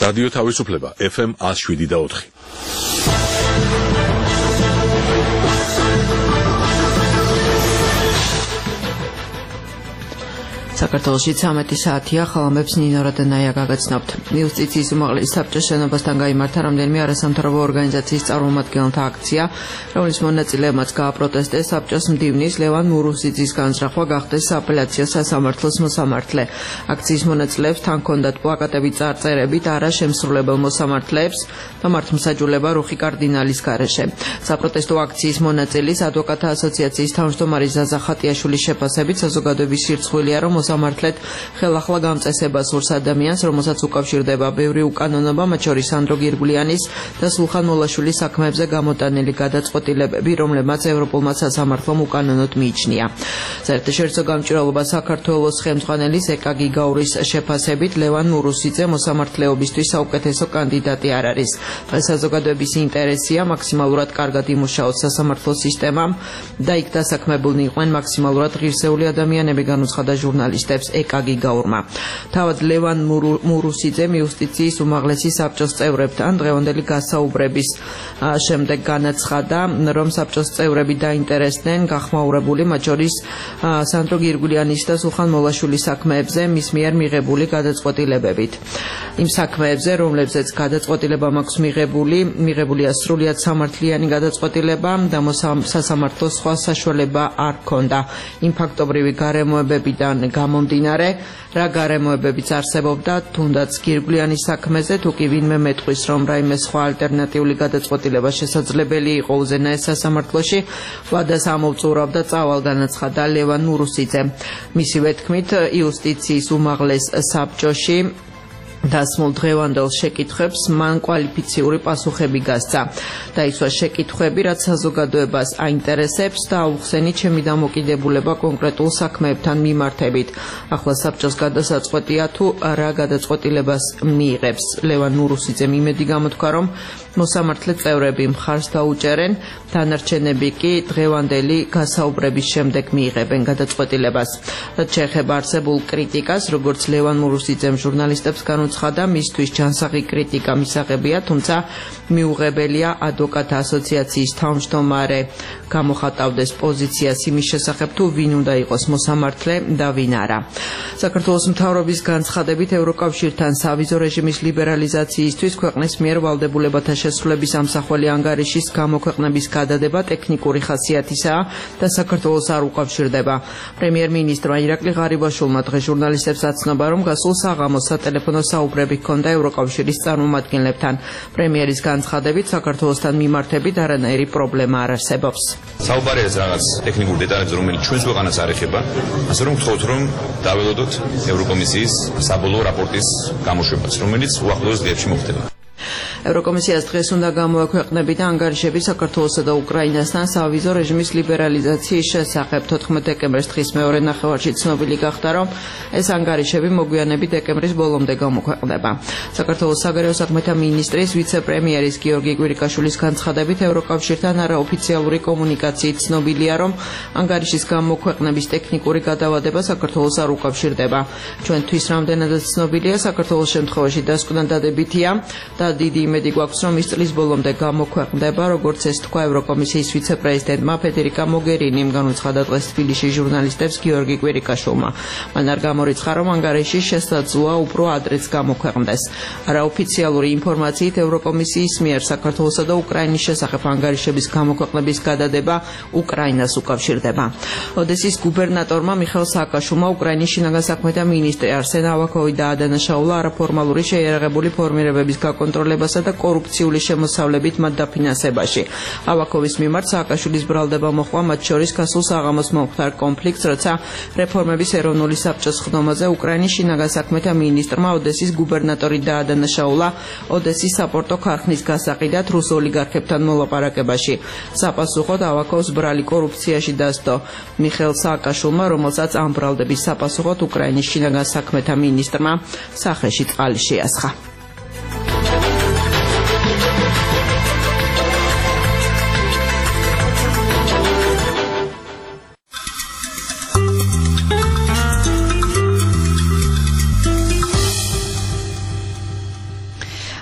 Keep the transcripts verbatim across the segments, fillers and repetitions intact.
რადიო თავისუფლება ეფ ემ one oh seven და four. საქართველოში ცამეტი საათია, ხალხებს ნინო რადანაია გაგაცნობთ. იუსტიციის უმაღლესი საბჭოს შენობასთან გაიმართა რამდენიმე არასამთავრობო ორგანიზაციის წარმომადგენელთა აქცია, რომლის მონაწილეებმაც გააპროტესტეს საბჭოს მდივნის ლევან მურუსიძის განზრახვა გახდეს სააპელაციო სასამართლოს მოსამართლე. აქციის მონაწილეებს თან ჰქონდათ პლაკატები წარწერებით არა შემსრულებელ მოსამართლეებს და მართლმსაჯულება რუხი კარდინალის გარეშე. საპროტესტო აქციის მონაწილის ადვოკატთა ასოციაციის თავმჯდომარე ზაზა ხატიაშვილის შეფასებით საზოგადოების სირცხვილია, რომ მოსამართლედ ხელახლა გამწესება სურს ადამიანს, რომელსაც უკავშირდება ბევრი უკანონობა, მათ შორის სანდრო გირგულიანის და სულხან მოლაშვილის საქმეებზე გამოტანილი გადაწყვეტილებები, რომლებმაც ევროპულმა სასამართლომ უკანონოდ მიიჩნია. საერთაშორისო გამჭირვალობა საქართველოს ხელმძღვანელის ეკა გიგაურის შეფასებით ლევან მურუსიძე მოსამართლეობისთვის საუკეთესო კანდიდატი არ არის. საზოგადოების ინტერესია მაქსიმალურად კარგად იმუშაოს სასამართლო სისტემამ და იქ დასაქმებულნი იყვნენ მაქსიმალურად ღირსეული ადამიანები, განუცხადა ჟურნალისტებს ეკა გიგაურმა. თავად ლევან მურუსიძემ იუსტიციის უმაღლესი საბჭოს წევრებთან დღევანდელი გასაუბრების შემდეგ განაცხადა, რომ საბჭოს წევრები დაინტერესდნენ გახმაურებული, მათ შორის სანდრო გირგულიანის და სულხან მოლაშვილის საქმეებზე მის მიერ მიღებული გადაწყვეტილებებით. იმ საქმეებზე, რომლებზეც გადაწყვეტილება მაქვს მიღებული, მიღებულია სრულიად სამართლიანი გადაწყვეტილება და სასამართლოს სხვა საშუალება არ ჰქონდა. იმ ფაქტობრივი გარემოებებიდან გამომდინარე, რა გარემოებებიც არსებობდა, თუნდაც გირგულიანის საქმეზე, თუ კი ვინმე მეტყვის, რომ რაიმე სხვა ალტერნატიული გადაწყვეტილება შესაძლებელი იყო უზენაეს სასამართლოში, ვადას ამოვწურავდა წავალ, განაცხადა ლევან მურუსიძემ. მისივე თქმით, იუსტიციის უმაღლეს საბჭოში დასმულ დღევანდელ შეკითხვებს მან კვალიფიციური პასუხები გასცა. დაისვა შეკითხვები, რაც საზოგადოებას აინტერესებს და აუხსენით ჩემი დამოკიდებულება კონკრეტულ საქმეებთან მიმართებით. ახლა საბჭოს გადასაწყვეტია თუ რა გადაწყვეტილებას მიიღებს. ლევან მურუსიძემ იმედი გამოთქვა, რომ მოსამართლე წევრები მხარს დაუჭერენ, დანარჩენები კი დღევანდელი გასაუბრების შემდეგ მიიღებენ გადაწყვეტილებას. რაც შეეხება არსებულ კრიტიკას, როგორც ლევან მურუსიძემ ჟურნალისტებს განუცხადა, მისთვის ჯანსაღი კრიტიკა მისაღებია, თუმცა მიუღებელია ადვოკატთა ასოციაციის თავმჯდომარე გამოხატავდეს პოზიციას იმის შესახებ, თუ ვინ უნდა იყოს მოსამართლე და ვინ არა. საქართველოს მთავრობის განცხადებით, ევროკავშირთან სავიზო რეჟიმის ლიბერალიზაციისთვის ქვეყნის მიერ ვალდებულებათა შესრულების ამსახველი ანგარიშის გამოქვეყნების გადადება ტექნიკური ხასიათისაა და საქართველოს არ უკავშირდება. პრემიერ-მინისტრმა ირაკლი ღარიბაშვილმა დღეს ჟურნალისტებს აცნობა, რომ გასულ საღამოს სატელეფონო საუბრები ჰქონდა ევროკავშირის წარმომადგენლებთან. პრემიერის განცხადებით, საქართველოსთან მიმართებით არანაირი პრობლემა არ არსებობს. საუბარი არის რაღაც ტექნიკურ დეტალებზე, რომელიც ჩვენს ქვეყანას არ ეხება, ასე რომ გთხოვთ, რომ დაველოდოთ ევროკომისიის საბოლოო რაპორტის გამოშვებას, რომელიც უახლოეს დღეებში მოხდება. ევროკომისიას დღეს უნდა გამოაქვეყნებინა ანგარიშები საქართველოსა და უკრაინასთან სავიზო რეჟიმის ლიბერალიზაციის შესახებ. თოთხმეტ დეკემბერს დღის მეორე ნახევარში ცნობილი გახდა, რომ ეს ანგარიშები მოგვიანებით დეკემბრის ბოლომდე გამოქვეყნდება. საქართველოს საგარეო საქმეთა მინისტრის ვიცე-პრემიერის გიორგი კვირიკაშვილის განცხადებით, ევროკავშირთან არაოფიციალური კომუნიკაციით ცნობილია, რომ ანგარიშის გამოქვეყნების ტექნიკური გადავადება საქართველოს არ უკავშირდება. ჩვენთვის რამდენადაც ცნობილია, საქართველოს შემთხვევაში დასკვნა დადებითია და დიდი იმედი გვაქვს, რომ ის წლის ბოლომდე გამოქვეყნდება, როგორც ეს თქვა ევროკომისიის ვიცე-პრეზიდენტმა ფედერიკა მოგერინიმ, განუცხადა დღეს თბილისში ჟურნალისტებს გიორგი კვირიკაშვილმა. მან არ გამორიცხა, რომ ანგარიში შესაძლოა უფრო ადრეც გამოქვეყნდეს. არაოფიციალური ინფორმაციით ევროკომისიის მიერ საქართველოსა და უკრაინის შესახებ ანგარიშების გამოქვეყნების გადადება უკრაინას უკავშირდება. ოდესის გუბერნატორმა მიხეილ სააკაშვილმა უკრაინის შინაგან საქმეთა მინისტრი არსენ ავაკოვი დაადანაშაულა არაფორმალური შეიარაღებული ფორმირებების გაკონტროლებასა და კორუფციული შემოსავლებით მათ დაფინანსებაში. ავაკოვის მიმართ სააკაშვილის ბრალდება მოჰყვა, მათ შორის გასულ საღამოს მომხდარ კონფლიქტს, როცა რეფორმების ეროვნული საბჭოს ხდომაზე უკრაინის შინაგან საქმეთა მინისტრმა ოდესის გუბერნატორი დაადანაშაულა ოდესის საპორტო ქარხნის გასაყიდად რუს ოლიგარქებთან მოლაპარაკებაში. საპასუხოდ ავაკოვს ბრალი კორუფციაში დასდო მიხეილ სააკაშვილმა, რომელსაც ამ ბრალდების საპასუხოდ უკრაინის შინაგან საქმეთა მინისტრმა სახეში წყალი შეასხა.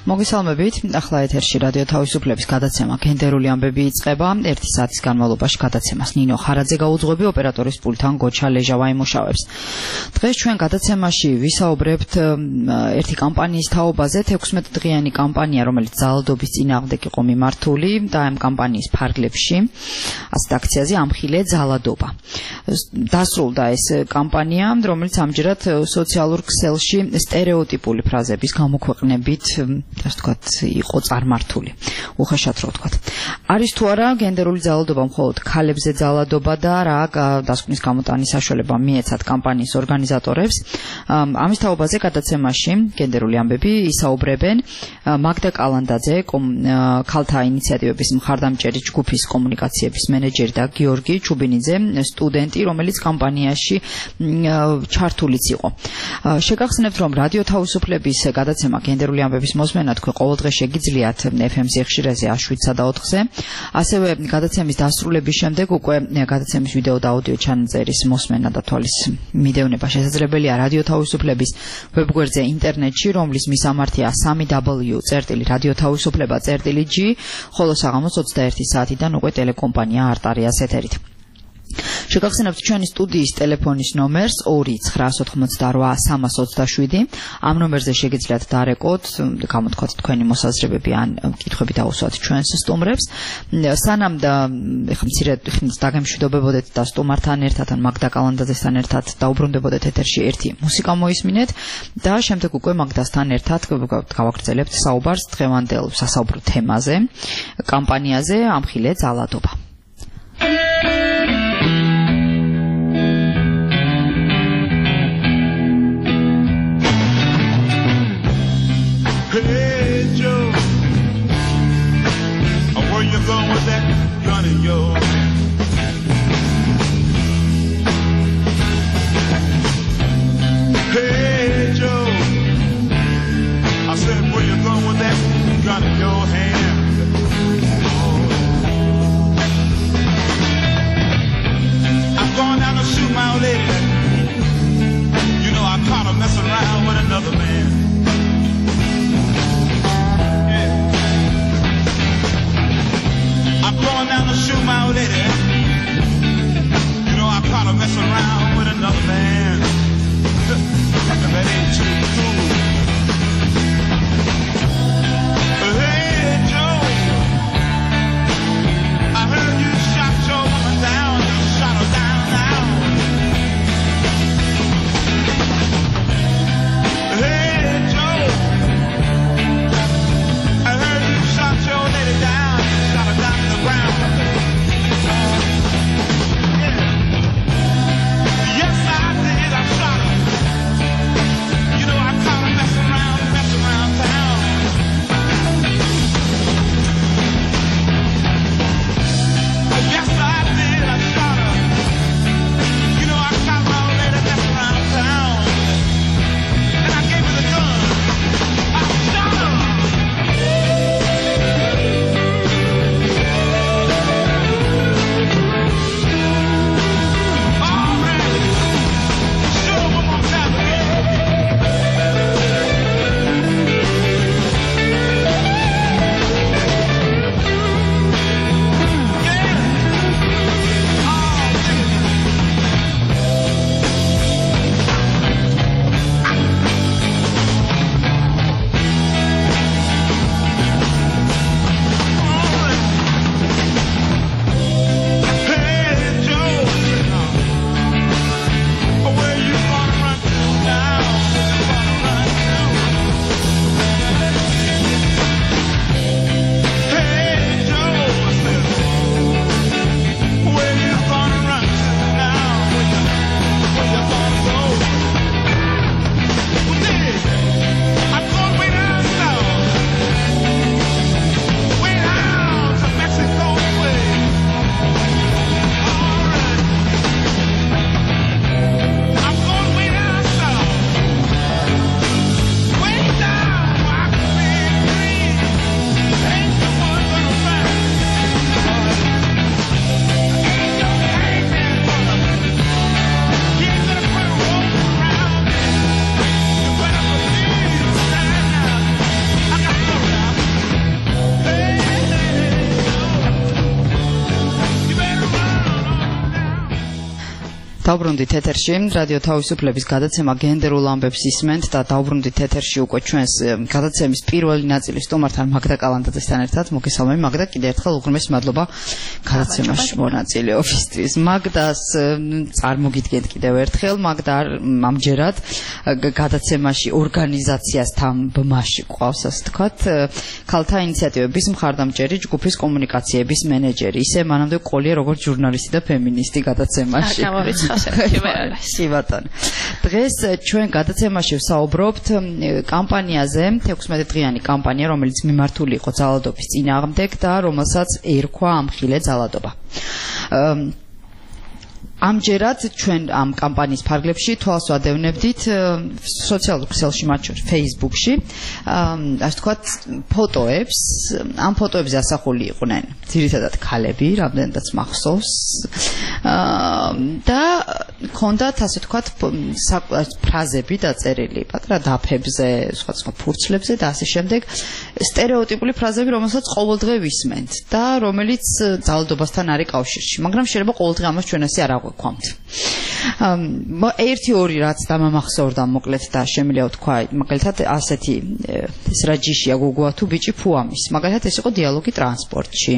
მოგესალმებით. ახლა ეთერში რადიო თავისუფლების გადაცემა გენდერული ამბები იწყება. ერთი საათის განმავლობაში გადაცემას ნინო ხარაძე გაუძღვები, ოპერატორის პულტთან გოჩა ლეჟავა იმუშავებს. დღეს ჩვენ გადაცემაში ვისაუბრებთ ერთი კამპანიის თაობაზე, თექვსმეტდღიანი კამპანია, რომელიც ძალადობის წინააღმდეგ იყო მიმართული და ამ კამპანიის ფარგლებში ასეთ აქციაზე ამხილე ძალადობა. დასრულდა ეს კამპანია, რომელიც ამჯერად სოციალურ ქსელში სტერეოტიპული ფრაზების გამოქვეყნებით, ასე ვთქვათ, იყო წარმართული. უხეშად რო ვთქვათ. არის თუ არა გენდერული ძალადობა მხოლოდ ქალებზე ძალადობა და რა დასკვნის გამოტანის საშუალება მიეცათ კამპანიის ორგანიზატორებს. ამის თაობაზე გადაცემაში გენდერული ამბები ისაუბრებენ მაგდა კალანდაძე, ქალთა ინიციატივების მხარდამჭერი ჯგუფის კომუნიკაციების მენეჯერი და გიორგი ჩუბინიძე, სტუდენტი, რომელიც კამპანიაში ჩართულიც იყო. შეგახსენებთ, რომ რადიო თავისუფლების გადაცემა გენდერული ამბების მოსმენა თქვენ ყოველდღე შეგიძლიათ ეფ ემ სიხშირეზე შვიდსა და ოთხზე. ასევე გადაცემის დასრულების შემდეგ უკვე გადაცემის ვიდეო და აუდიო ჩანაწერის მოსმენა და თვალის მიდევნება შესაძლებელია რადიო თავისუფლების ვებგვერდზე ინტერნეტში, რომლის მისამართია სამი დაბლიუ წერტილი რადიო თავისუფლება წერტილი ჯი, ხოლო საღამოს ოცდაერთი საათიდან უკვე ტელეკომპანია არტარიას ეთერით. შეგახსენებთ ჩვენი სტუდიის ტელეფონის ნომერს ორი ცხრა ოთხმოცდარვა სამას ოცდაშვიდი. ამ ნომერზე შეგიძლიათ დარეკოთ, გამოთქვათ თქვენი მოსაზრებები ან კითხვები დაუსვათ ჩვენს სტუმრებს. სანამ და ეხლა მცირე ხნის დაგემშვიდობებოდეთ და სტუმართან ერთად ან მაგდა კალანდაძესთან ერთად დაუბრუნდებოდეთ ეთერში ერთი მუსიკა მოისმინეთ და შემდეგ უკვე მაგდასთან ერთად გავაგრძელებთ საუბარს დღევანდელ სასაუბრო თემაზე, კამპანიაზე ამხილე ძალადობა. Hey Joe, where you going with that gun of yours? Hey Joe, I said where you going with that gun in your hand? Oh. დავბრუნდით ეთერში რადიო თავისუფლების გადაცემა გენდერულ ამბებს ისმენთ და დავბრუნდით ეთერში უკვე ჩვენს გადაცემის პირველი ნაწილის სტუმართან მაგდა კალანდაძესთან ერთად მოგესალმები მაგდა კიდევ ერთხელ უღრმესი მადლობა გადაცემაში მონაწილეობისთვის მაგდას წარმოგიდგენთ კიდევ ერთხელ მაგდა ამჯერად გადაცემაში ორგანიზაციასთან ბმაში ყავს ასე ვთქვათ ქალთა ინიციატივების მხარდამჭერი ჯგუფის კომუნიკაციების მენეჯერი ისე მანამდე ყოლია როგორც ჟურნალისტი და ფემინისტი გადაცემაში დღეს ჩვენ გადაცემაში ვსაუბრობთ კამპანიაზე თექვსმეტი დღიანი კამპანია რომელიც მიმართული იყო ძალადობის წინააღმდეგ და რომელსაც ერქვა ამხილე ძალადობა ამჯერად ჩვენ ამ კამპანიის ფარგლებში თვალს ვადევნებდით სოციალურ ქსელში მათ შორის Facebook-ში ასე ვთქვათ ფოტოებს ამ ფოტოებზე ასახული იყვნენ ძირითადად ქალები რამდენადაც მახსოვს და ქონდათ ასე ვთქვათ ფრაზები დაწერილი პატრა დაფებზე სხვადასხვა ფურცლებზე და ასე შემდეგ სტერეოტიპული ფრაზები რომელსაც ყოველდღე ვისმენთ და რომელიც ძალადობასთან არის კავშირში მაგრამ შეიძლება ყოველდღე ამას ჩვენ ასე არ გვქვამთ. ერთი ორი რაც დამამახსოვრდა მოკლედ და შემიძლია ვთქვა, მაგალითად ასეთი ეს რა ჯიშია გოგოა თუ ბიჭი ფუამის. მაგალითად ეს იყო დიალოგი ტრანსპორტში.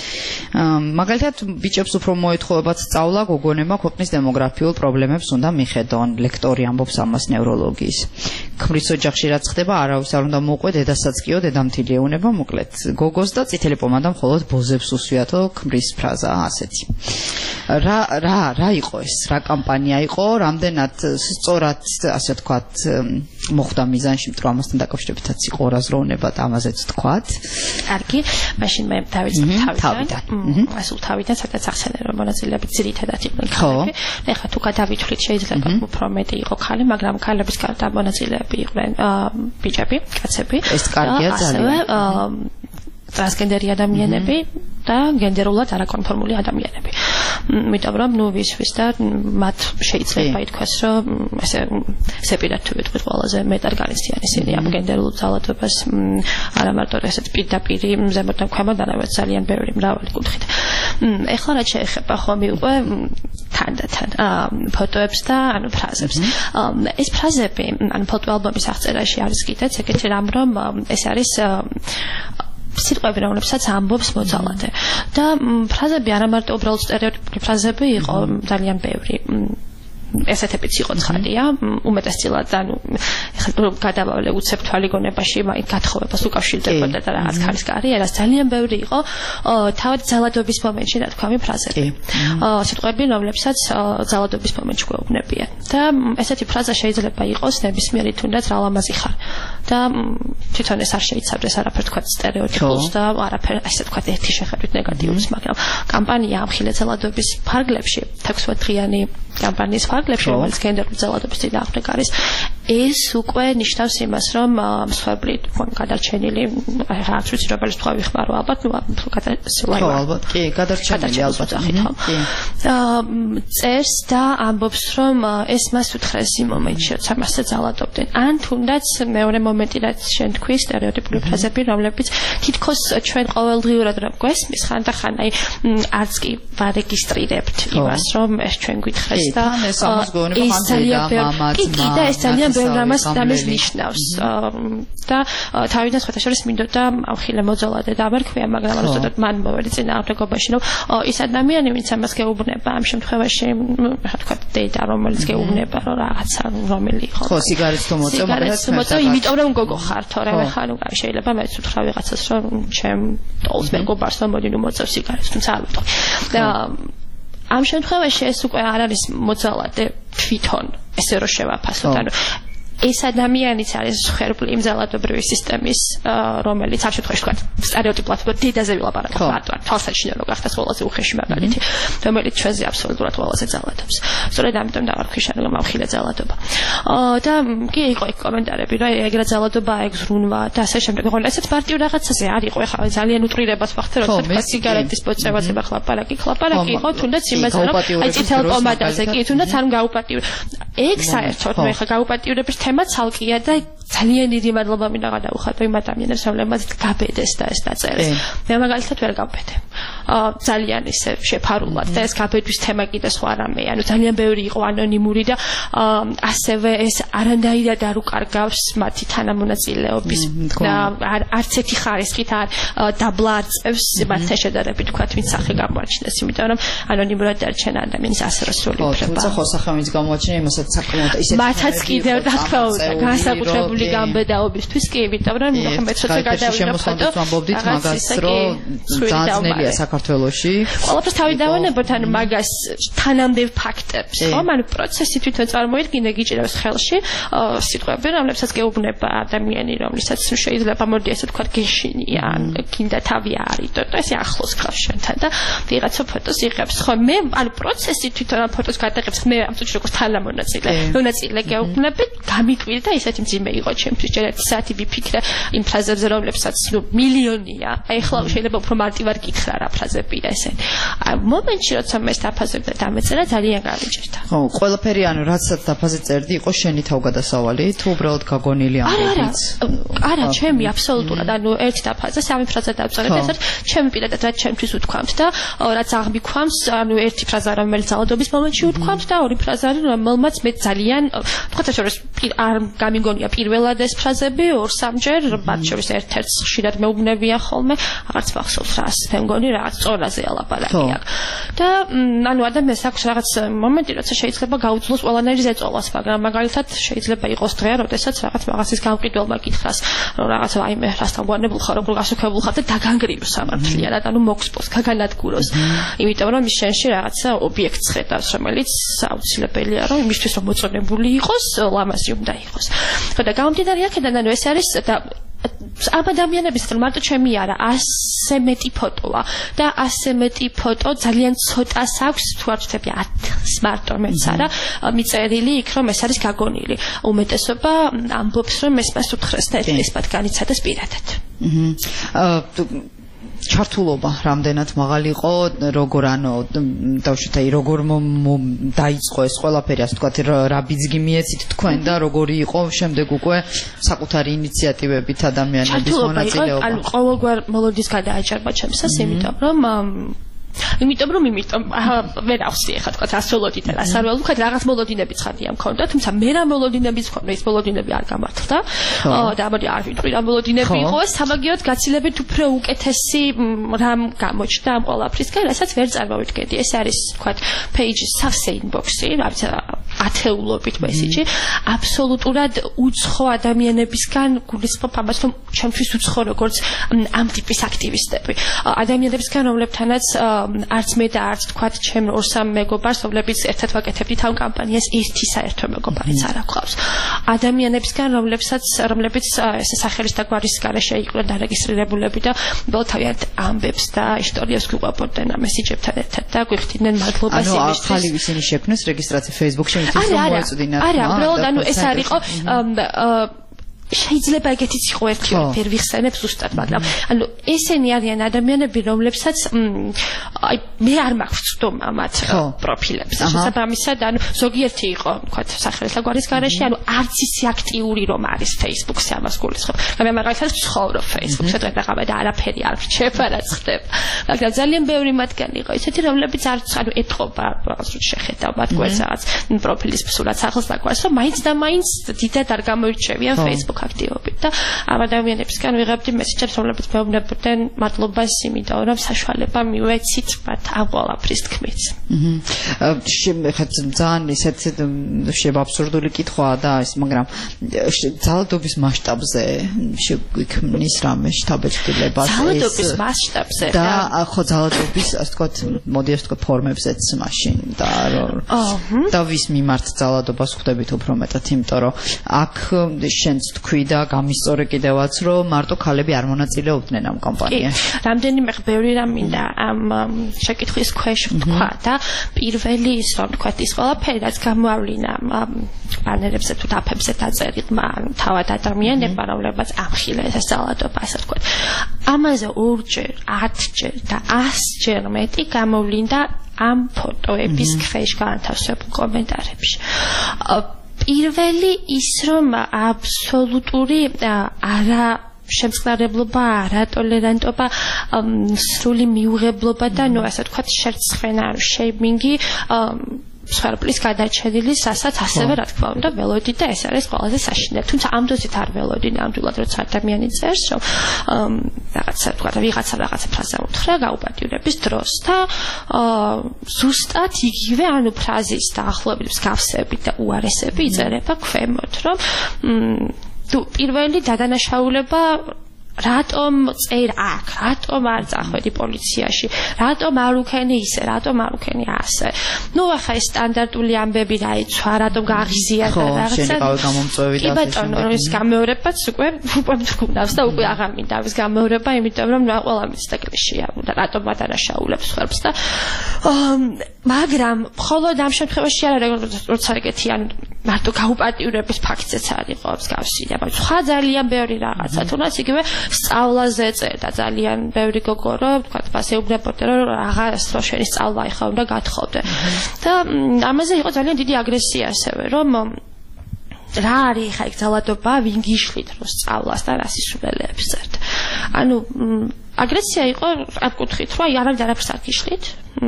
მაგალითად ბიჭებს უფრო მოეთხოვებათ სწავლა გოგონებმა ქვეყნის დემოგრაფიულ პრობლემებს უნდა მიხედონ. ლექტორი ამბობს ამას ნევროლოგიის. ქმრის ოჯახში რაც ხდება, არავის არ უნდა მოუყვე დედასაც კიო დედამთილი ეუნება მოკლედ. გოგოს და წითელი პომადა მხოლოდ ბოზებს უსვიათო ქმრის ფრაზაა ასეთი. რა რა რა იყო ეს რა კამპანია იყო რამდენად სწორად ასე ვთქვათ მოხდა მიზანში იმიტომ რომ ამასთან დაკავშირებითაც იყო რაზროვნება და ამაზეც ვთქვათ კარგი მაშინ მე დავიწყებ თავიდან ასულ თავიდან სადაც ახსენე რომ მონაწილეები ძირითადად იყვნენ ქალები ეხლა თუ გადავითვლით შეიძლება უფრო მეტი იყო ქალი მაგრამ ქალების გარდა მონაწილეები იყვნენ ბიჭები კაცები ეს კარგია ძალიან ტრანსგენდერი ადამიანები და გენდერულად არაკონფორმული ადამიანები. იმიტომ რომ ნუ ვის და მათ შეიძლება ითქვას რომ ესე სეპირად თუ ვიტყვით ყველაზე მეტად განიცდიან ისინი ამ გენდერულ ძალადობას არა მარტო ესეთ პირდაპირ ზემოდან ქვემოთ არამედ ძალიან ბევრი მრავალი კუთხით. ეხლა რაც შეეხება ხომ უკვე თანდათან ფოტოებს და ანუ ფრაზებს. ეს ფრაზები ანუ ფოტოალბომის აღწერაში არის კიდეც ეგეთი რამ რომ ეს არის სიტყვები რომლებსაც ამბობს მოძალადე და ფრაზები არა მარტო უბრალოდ სტერეოტიპული ფრაზები იყო ძალიან ბევრი ესეთებიც იყო ცხადია უმეტესწილად ანუ ეხლა გადავავლე უცებ თვალიგონებაში მაინც გათხოვებას უკავშირდებოდა და რაღაც ქალის კარიერას ძალიან ბევრი იყო თავად ძალადობის მომენტში რა თქვა ფრაზები სიტყვები რომლებსაც ძალადობის მომენტში გვეუბნებიან და ესეთი ფრაზა შეიძლება იყოს ნებისმიერი თუნდაც რა ლამაზი ხარ და თვითონ ეს არ შეიცავდეს არაფერ თქვა სტერეოტიპულს და არაფერ ასე თქვა ერთი შეხედვით ნეგატიურს მაგრამ კამპანია ამხილე ძალადობის ფარგლებში თექვსმეტი დღიანი კამპანიის ფარგლებში რომელიც გენდერული ძალადობის წინააღმდეგ არის ეს უკვე ნიშნავს იმას რომ მსხვერპლი გადარჩენილი რაღაც ვიცი რომელიც თქვა ვიხმარო ალბათ ნუ გადასულა ალბათ კი გადარჩენილი ალბათ კი წერს და ამბობს რომ ეს მას უთხრეს იმ მომენტში როცა მასზე ძალადობდნენ ან თუნდაც მეორე მომენტი რაც შენ თქვი სტერეოტიპული ფრაზები რომლებიც თითქოს ჩვენ ყოველდღიურად რომ გვესმის ხანდახან აი არც კი ვარეგისტრირებთ იმას რომ ეს ჩვენ გითხრეს და ეს ამას გონება მან დედა მამაც კი და ეს ძალიან ბევრ რამას დამეს ნიშნავს და თავიდან სხვათა შორის მინდოდა ამხილე მოძალადე დამარქვია მაგრამ უბრალოდ მან მოვერი წინააღმდეგობაში რომ ის ადამიანი ვინც ამას გეუბნება ამ შემთხვევაში რა თქვა დედა რომელიც გეუბნება რომ რაღაცა რომელი იყო ხო სიგარეტს თუ მოწევ მაგრამ მოწევ იმიტომ რომ გოგო ხარ თორემ ხარ ნუ შეიძლება მეც უთხრა ვიღაცას რომ ჩემ ტოლს მეგობარს რომ მოდი ნუ მოწევ სიგარეტს თუმცა არ ვიტყვი და ამ შემთხვევაში ეს უკვე არ არის მოძალადე თვითონ ესე რომ შევაფასოთ ანუ ეს ადამიანიც არის ხერბლი იმ ძალადობრივი სისტემის რომელიც ამ შემთხვევაში თქვა სტერეოტიპულად ვთქვათ დედაზე ვილაპარაკობ მარტო თვალსაჩინო რო გახდეს ყველაზე უხეში მაგალითი რომელიც ჩვენზე აბსოლუტურად ყველაზე ძალადობს სწორედ ამიტომ დავარქვი შენ რომ ამხილე ძალადობა და კი იყო იქ კომენტარები რომ ეგრე ძალადობა ეგ ზრუნვა და ასე შემდეგ ოღონდ ესეც პარტიულ რაღაცაზე არ იყო ეხლა ძალიან უტრირებას ვახდე როცა თქვა სიგარეტის პოცევაზე ხლაპარაკი ხლაპარაკი იყო თუნდაც იმაზე რომ აი წითელ პომადაზე კი თუნდაც არ გაუპატიურე ეგ საერთოდ მე ხა გაუპატიურების თემა ცალკეა და ძალიან დიდი მადლობა მინდა გადავუხატო იმ ადამიანებს, რომლებმაც გაბედეს და ეს დაწერეს. მე მაგალითად ვერ გავბედე. ძალიან ისე შეფარულად და ეს გაბედვის თემა კიდე სხვა რამე. ანუ ძალიან ბევრი იყო ანონიმური და ასევე ეს არანაირად არ უკარგავს მათი თანამონაწილეობის და არც ერთი ხარისხით არ დაბლა არ წევს მათთან შედარებით თქვათ ვინც სახე გამოაჩინეს, იმიტომ რომ ანონიმურად დარჩენა ადამიანის ასროსული უფლება. თუმცა ხოლმე ვინც გამოაჩინა იმასაც საკმაოდ ისეთი მათაც კიდევ რა თქმა უნდა განსაკუთრებული გამბედაობისთვის კი, იმიტომ რომ მე ცოტა გადავიდა ფოტო ვამბობდით მაგას რომ ძალიან საქართველოში ყველაფერს თავი დავანებოთ ანუ მაგას თანამდე ფაქტებს ხო ანუ პროცესი თვითონ წარმოიდგინე გიჭირავს ხელში სიტყვები რომლებსაც გეუბნება ადამიანი რომლესაც შეიძლება მოდი ასე თქვა გეშინია ან კიდე თავი არიდო და ესე ახლოს გყავს შენთან და ვიღაცა ფოტოს იღებს ხო მე ანუ პროცესი თვითონ ფოტოს გადაღებს მე ამ წუთში როგორც თანამონაწილე მონაწილე გეუბნები გამიკვირდა ისეთი მძიმე იყო ჩემთვის ჯერ ერთი საათი ვიფიქრე იმ ფრაზებზე რომლებსაც ნუ მილიონია აი ახლა შეიძლება უფრო მარტივად გითხრა რა ფრაზებია ესე მომენტში როცა მე დაფაზებდა დამეწერა ძალიან გამიჭირდა ხო ყველაფერი ანუ რაცაც დაფაზე წერდი იყო შენი თავგადასავალი თუ უბრალოდ გაგონილი ამბობიც არა ჩემი აბსოლუტურად ანუ ერთი დაფაზე სამი ფრაზა დავწერე და ესეთ ჩემი პირადად რაც ჩემთვის უთქვამთ და რაც აღმიქვამს ანუ ერთი ფრაზა რომელიც ძალადობის მომენტში უთქვამთ და ორი ფრაზა რომელმაც მე ძალიან თქვათ შორის არ გამიგონია პირველად ეს ფრაზები ორ სამჯერ მათ შორის ერთ-ერთს ხშირად მეუბნებია ხოლმე აღარც მახსოვს რა მე მგონი რაღაც წონაზე ალაპარაკია და ანუ ადამიანს აქვს რაღაც მომენტი როცა შეიძლება გაუძლოს ყველანაირი ზეწოლას მაგრამ მაგალითად შეიძლება იყოს დღე როდესაც რაღაც რაღაცის გამყიდველმა გითხრას რომ რაღაც აი მე რასთან გვანებულ ხარ როგორ გასუქებულ ხარ და დაგანგრიოს სამართლიანად ანუ მოგსპოს გაგანადგუროს იმიტომ რომ ის შენში რაღაცა ობიექტს ხედავს რომელიც აუცილებელია რომ იმისთვის რომ მოწონებული იყოს ლამაზი უნდა იყოს ხო და გამომდინარე აქედან ანუ ეს არის და ამ ადამიანების რომ მარტო ჩემი არა ასე მეტი ფოტოა და ასე მეტი ფოტო ძალიან ცოტას აქვს თუ არ ვთქვი ათს მარტო მეც არა მიწერილი იქ რომ ეს არის გაგონილი უმეტესობა ამბობს რომ ეს მას უთხრეს და ეს მათ განიცადეს პირადად ჩართულობა რამდენად მაღალი იყო როგორ ანუ დავშოთ აი როგორ დაიწყო ეს ყველაფერი ასე ვთქვათ რა ბიძგი მიეცით თქვენ და როგორი იყო შემდეგ უკვე საკუთარი ინიციატივებით ადამიანების მონაწილეობა ანუ ყოველგვარ მოლოდის გადააჭარბა ჩემსას იმიტომ რომ იმიტომ რომ იმიტომ ვერ ახსნი ახლა თქვა ასოლოდი და ასარვალ ვქეთ რაღაც მოლოდინები ცხადია მქონდა თუმცა მე რა მოლოდინები მქონდა ეს მოლოდინები არ გამართლდა და ამოდი არ ვიტყვი რა მოლოდინები იყო ეს სამაგიეროდ გაცილებით უფრო უკეთესი რამ გამოჩნდა ამ ყველაფრისგან რასაც ვერ წარმოვიდგენდი ეს არის თქვა pages save inbox-ი რაც ათეულობით მესიჯი აბსოლუტურად უცხო ადამიანებისგან გულისხმობ ამას რომ ჩემთვის უცხო როგორც ამ ტიპის აქტივისტები ადამიანებისგან რომლებთანაც არც მე და არც თქვათ ჩემ ორ სამ მეგობარს რომლებიც ერთად ვაკეთებდით ამ კამპანიას ერთი საერთო მეგობარიც არ აქვს ადამიანებისგან რომლებსაც რომლებიც ესე სახელის და გვარის გარეშე იყვნენ დარეგისტრირებულები და ბოლთავიანთ ამბებს და ისტორიას გვიყვებოდნენ ამ მესიჯებთან ერთად და გვიხდიდნენ მადლობას იმისთვის ანუ ახალი ისინი შექმნეს რეგისტრაცია Facebook-ში იმისთვის რომ მოეწოდინათ არა უბრალოდ ანუ ეს არ იყო შეიძლება ეგეთიც იყო ერთი ვერ ვიხსენებ ზუსტად მაგრამ ანუ ესენი არიან ადამიანები რომლებსაც აი მე არ მაქვს ცდომა მათ პროფილებს შესაბამისად ანუ ზოგიერთი იყო თქვა სახელის გვარის გარეშე ანუ არც ისე აქტიური რომ არის Facebook-ზე ამას გულისხმობ მე მაგალითად ვცხოვრობ Facebook-ზე დღე-დღე და არაფერი არ ვჩებ არაც ხდება მაგრამ ძალიან ბევრი მათგანი იყო ისეთი რომლებიც არც ანუ ეთყობა რაღაც შეხედავ მათ გვერდს რაღაც პროფილის სურათს ახალს და გვარს რომ მაინც და მაინც დიდად არ გამოირჩევიან Facebook აქტივობით და ამ ადამიანებისგან ვიღებდი მესიჯებს რომლებიც მეუბნებოდნენ მადლობას იმიტომ რომ საშუალება მივეცით მათ ამ ყველაფრის თქმით. ხა ძალიან ისეთ შეაბსურდული კითხვაა და ეს მაგრამ ძალადობის მასშტაბზე შეგვიქმნის რამე შთაბეჭდილებას ეს ძალადობის მასშტაბზე და ხო ძალადობის ასე ვთქვათ მოდი ასე ვთქვათ ფორმებზეც მაშინ და და ვის მიმართ ძალადობას ხვდებით უფრო მეტად იმიტომ რომ აქ შენც თქვი და გამისწორე კიდევაც რომ მარტო ქალები არ მონაწილეობდნენ ამ კამპანიაში. რამდენიმე ბევრი რამ მინდა ამ შეკითხვის ქვეშ თქვა და პირველი ის რომ თქვა ის ყველაფერი რაც გამოავლინა პანელებზე თუ დაფებზე დაწერილმა თავად ადამიანებმა რომლებაც ამხილეს ეს ძალადობა ასე თქვა. ამაზე ორჯერ, ათჯერ და ასჯერ მეტი გამოვლინდა ამ ფოტოების ქვეშ განთავსებულ კომენტარებში. პირველი ის რომ აბსოლუტური არა შემწყნარებლობა, არატოლერანტობა, სრული მიუღებლობა და ნუ ასე ვთქვათ შერცხენა, შეიმინგი მსხვერპლის გადარჩენილი სასაც ასევე რა თქმა უნდა ველოდი და ეს არის ყველაზე საშინელი. თუმცა ამ დოზით არ ველოდი ნამდვილად როცა ადამიანი წერს, რომ რაღაცა ვთქვათ ვიღაცა რაღაცა ფრაზა უთხრა გაუპატიურების დროს და ზუსტად იგივე ანუ ფრაზის დაახლოებით მსგავსები და უარესები იწერება ქვემოთ, რომ თუ პირველი დადანაშაულება რატომ წერ აქ, რატომ არ წახვედი პოლიციაში, რატომ არ უქენი ისე, რატომ არ უქენი ასე. ნუ ახლა ეს სტანდარტული ამბები რაიცვა, რატომ გააღიზია და რაღაცა. ხო, შენი ყავი გამომწვევი და კი ბატონო, ის გამეორებაც უკვე უკვე მძღუნავს და უკვე აღარ მინდა ის გამეორება, იმიტომ რომ ყველა მის დაკლიშია და რატომ ადანაშაულებს ხერხს და მაგრამ მხოლოდ ამ შემთხვევაში არ არის როცა ეგეთი ან მარტო გაუპატიურების ფაქტიც არ იყო მსგავსი და სხვა ძალიან ბევრი რაღაცა თუნდაც იგივე სწავლაზე წერდა ძალიან ბევრი გოგო რომ თქვა ასე უბრალოდ რომ რაღაცა შენი სწავლა ეხა უნდა გათხოვდე და ამაზე იყო ძალიან დიდი აგრესია ასევე რომ რა არის ხა ეგ ძალადობა ვინ გიშლით რომ სწავლას და რა სისულელეებს წერდა ანუ აგრესია იყო ამ კუთხით რომ არავინ არაფერს არ გიშლით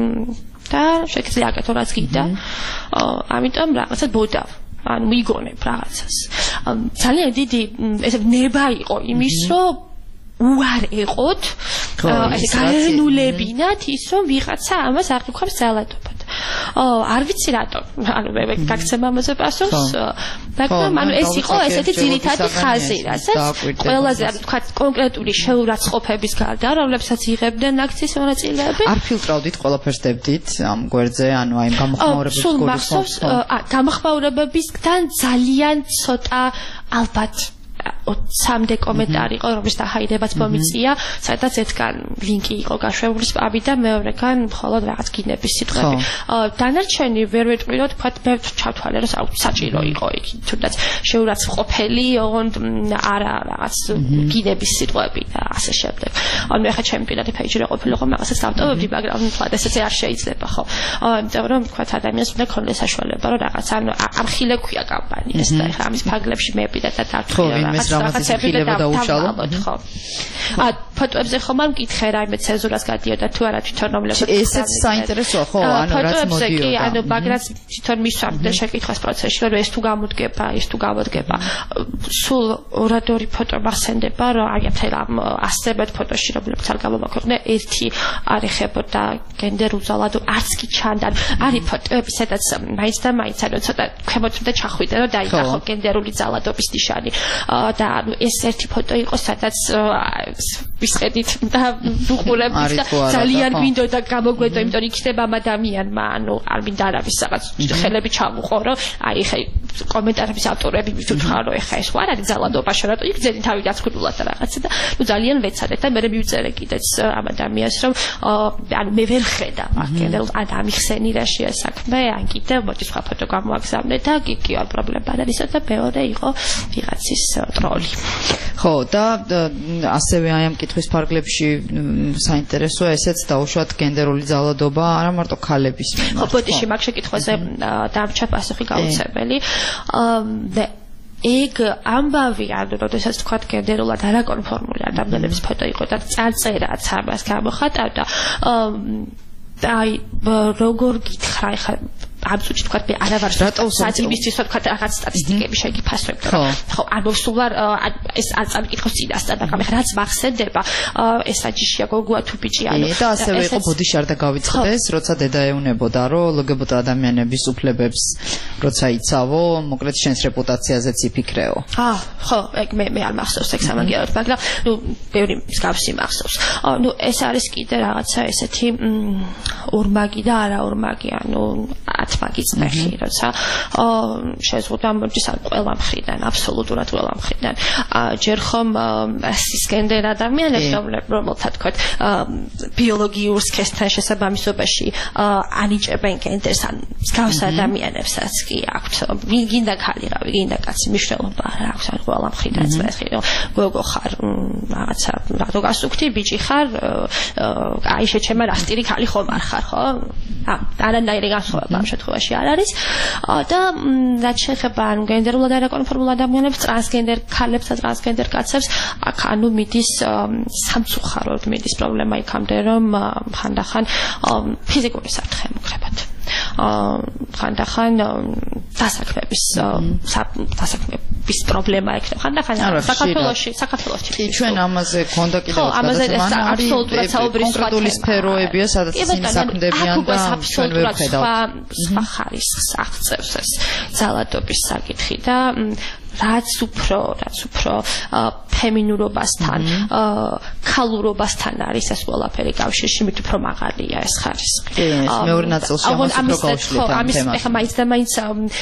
და შეგიძლია აკეთო რაც გინდა ამიტომ რაღაცა ბოდავ ანუ მიგონებ რაღაცას ძალიან დიდი ესე ნება იყო იმის რომ უარ ეყოთ ესე განულებინათ ის რომ ვიღაცა ამას არ გიქვამს ძალადობად არ ვიცი რატომ ანუ მე გაგცემ ამაზე პასუხს მაგრამ ანუ ეს იყო ესეთი ძირითადი ხაზი რასაც ყველაზე ანუ თქვა კონკრეტული შეურაცხყოფების გარდა რომლებსაც იღებდნენ აქციის მონაწილეები არ ფილტრავდით ყველაფერს დებდით ამ გვერდზე ანუ აი გამოხმაურების სულ მახსოვს გამოხმაურებებისგან ძალიან ცოტა ალბათ ოცამდე კომენტარი იყო რომელიც დაჰაიდებაც მომიწია სადაც ერთგან ლინკი იყო გაშვებული სპამი და მეორეგან მხოლოდ რაღაც გინების სიტყვები დანარჩენი ვერ ვეტყვი რომ თქვა მე ჩავთვალე რომ საჭირო იყო იქ თუნდაც შეურაცხყოფელი ოღონდ არა რაღაც გინების სიტყვები და ასე შემდეგ ანუ მე ხა ჩემი პირადი პეიჯი ყოფილიყო მაგასაც დავტოვებდი მაგრამ თქვა ესეც არ შეიძლება ხო იმიტომ რომ თქვა ადამიანს უნდა ქონდეს საშუალება რომ რაღაც ანუ ამხილე ქვია კამპანიას და ხა ამის ფაგლებში მე პირადად დავთვლი ეს რაღაცის ხილება დაუშალო. ხო. ა ფოტოებზე ხომ არ მკითხე რაიმე ცენზურას გადიოდა თუ არა თვითონ რომლებსაც ესეც საინტერესოა ხო ანუ რაც მოდიოდა. კი ანუ მაგრაც თვითონ მისვამდა შეკითხვის პროცესში რომ ეს თუ გამოდგება, ეს თუ გამოდგება. სულ ორადორი ფოტო მახსენდება რომ აი მთელ ამ ასწებად ფოტოში რომლებიც არ გამომაქვეყნე ერთი არ ეხებოდა გენდერულ ძალადო არც კი ჩანდა. არის ფოტოები სადაც მაინც და მაინც ანუ ცოტა ქვემოთ უნდა ჩახვიდე რომ დაინახო გენდერული ძალადობის ნიშანი. და ანუ ეს ერთი ფოტო იყო სადაც ვისხედით და ვუყურებთ და ძალიან მინდოდა გამოგვედო იმიტომ რომ იქნება ამ ადამიანმა ანუ არ მინდა არავის რაღაც ხელები ჩამუყო რომ აი ხე კომენტარების ავტორები მithutha რომ ეხა ეს ვარ არის ძალადობაში რატო იგზენი თავი დაცქნულად და რაღაცა და ნუ ძალიან ვეცადეთ და მე მივწერე კიდეც ამ ადამიანს რომ ანუ მე ვერ ხედა მაგერელ ან ამიხსენი რა შეასაქმე ან კიდე მოდი სხვა ფოტო გამოაგზავნე და კი კი არ პრობლემა არ არის და მეორე იყო ვიღაცის ტროლი. ხო და ასევე აი ამ კითხვის ფარგლებში საინტერესოა ესეც დაუშვათ გენდერული ძალადობა არა მარტო ქალების მიმართ. ხო ბოდიში მაგ შეკითხვაზე დამრჩა პასუხი გაუცემელი. და ეგ ამბავი ანუ როდესაც თქვა გენდერულად არაკონფორმული ადამიანების ფოტო იყო და წარწერაც ამას გამოხატავდა აი როგორ გითხრა ხა ამ წუთში თქვა მე არა ვარ საძიმისთვის თქვა რაღაც სტატისტიკები შეგიფასებ ხო არ მოვსულა ეს არ წამიკითხოს წინასწარ და მე რაც მახსენდება ეს აჯიშია გოგოა თუ ბიჭი ანუ და ასევე იყო ბოდიში არ დაგავიწყდეს როცა დედა ეუნებოდა რომ ლგბტ ადამიანების უფლებებს როცა იცავო მოკლედ შენს რეპუტაციაზეც იფიქრეო აა ხო ეგ მე მე არ მახსოვს ეგ სამაგიეროდ მაგრამ ნუ ბევრი მსგავსი მახსოვს ნუ ეს არის კიდე რაღაცა ესეთი ორმაგი და არა ორმაგი ანუ მაგის მეხი როცა შეზღუდა მოდის ან ყველა მხრიდან აბსოლუტურად ყველა მხრიდან ჯერ ხომ სისგენდერ ადამიანებს რომელთა თქვა ბიოლოგიურ სქესთან შესაბამისობაში ანიჭებენ გენდერს ან მსგავს ადამიანებსაც კი აქვთ ვინ გინდა ქალი რავი გინდა კაცი მნიშვნელობა არ აქვს ან ყველა მხრიდან წესი რომ გოგო ხარ რაღაცა რატო გასუქთი ბიჭი ხარ აი შეჩემა რასტირი ქალი ხომ არ ხარ ხო ა არანაირი განსხვავება ამ შემთხვევაში არ არის და რაც შეეხება ანუ გენდერულად არაკონფორმულ ადამიანებს, ტრანსგენდერ ქალებს და ტრანსგენდერ კაცებს, აქ ანუ მიდის სამწუხაროდ მიდის პრობლემა იქამდე, რომ ხანდახან ფიზიკური საფრთხე ემუქრებათ. ხანდახან დასაქმების დასაქმების პრობლემა ექნება. ხანდახან საქართველოში საქართველოში კი ჩვენ ამაზე ქონდა კიდევ გადაცემა არის კონკრეტული სფეროებია სადაც ისინი საქმდებიან და ჩვენ ვხედავთ სხვა ხარისხს აღწევს ეს ძალადობის საკითხი და რაც უფრო რაც უფრო ფემინურობასთან ქალურობასთან არის ეს ყველაფერი კავშირში, მით უფრო მაღალია ეს ხარისხი. მეორე ნაწილში ამას უფრო გავშლით ამ თემას. ეხლა მაინც და მაინც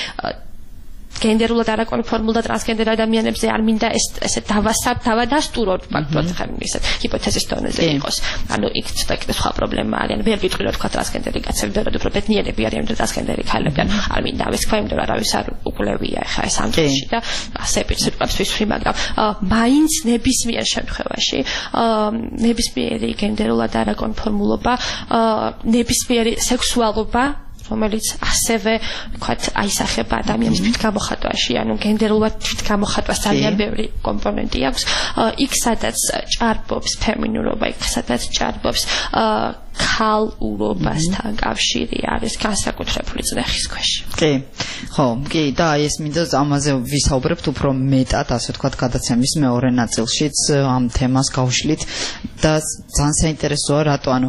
გენდერულად არაკონფორმულ და ტრანსგენდერ ადამიანებზე არ მინდა ეს ესე დავასაბ დავადასტუროთ ფაქტობრივად ხომ ისეთ ჰიპოთეზის დონეზე იყოს. ანუ იქ ცოტა სხვა პრობლემა არის. ანუ ვერ ვიტყვი რომ თქვა ტრანსგენდერი კაცები და უფრო ბედნიერები არიან და ტრანსგენდერი ქალები. არ მინდა ამის თქვა, იმიტომ რომ არავის არ უკვლევია ხა ეს ამ წუთში და ასე პირსიტყვებს ვისვრი, მაგრამ მაინც ნებისმიერ შემთხვევაში ნებისმიერი გენდერულად არაკონფორმულობა, ნებისმიერი სექსუალობა რომელიც ასევე ვთქვათ აისახება ადამიანის თვითგამოხატვაში, ანუ გენდერულად თვითგამოხატვას ძალიან ბევრი კომპონენტი აქვს. იქ სადაც ჭარბობს ფემინურობა, იქ სადაც ჭარბობს ქალურობასთან კავშირი არის განსაკუთრებული წნეხის ქვეშ. კი. ხო, კი, და აი ეს მინდა ამაზე ვისაუბრებთ უფრო მეტად, ასე ვთქვათ, გადაცემის მეორე ნაწილშიც ამ თემას გავშლით და ძალიან საინტერესოა რატო, ანუ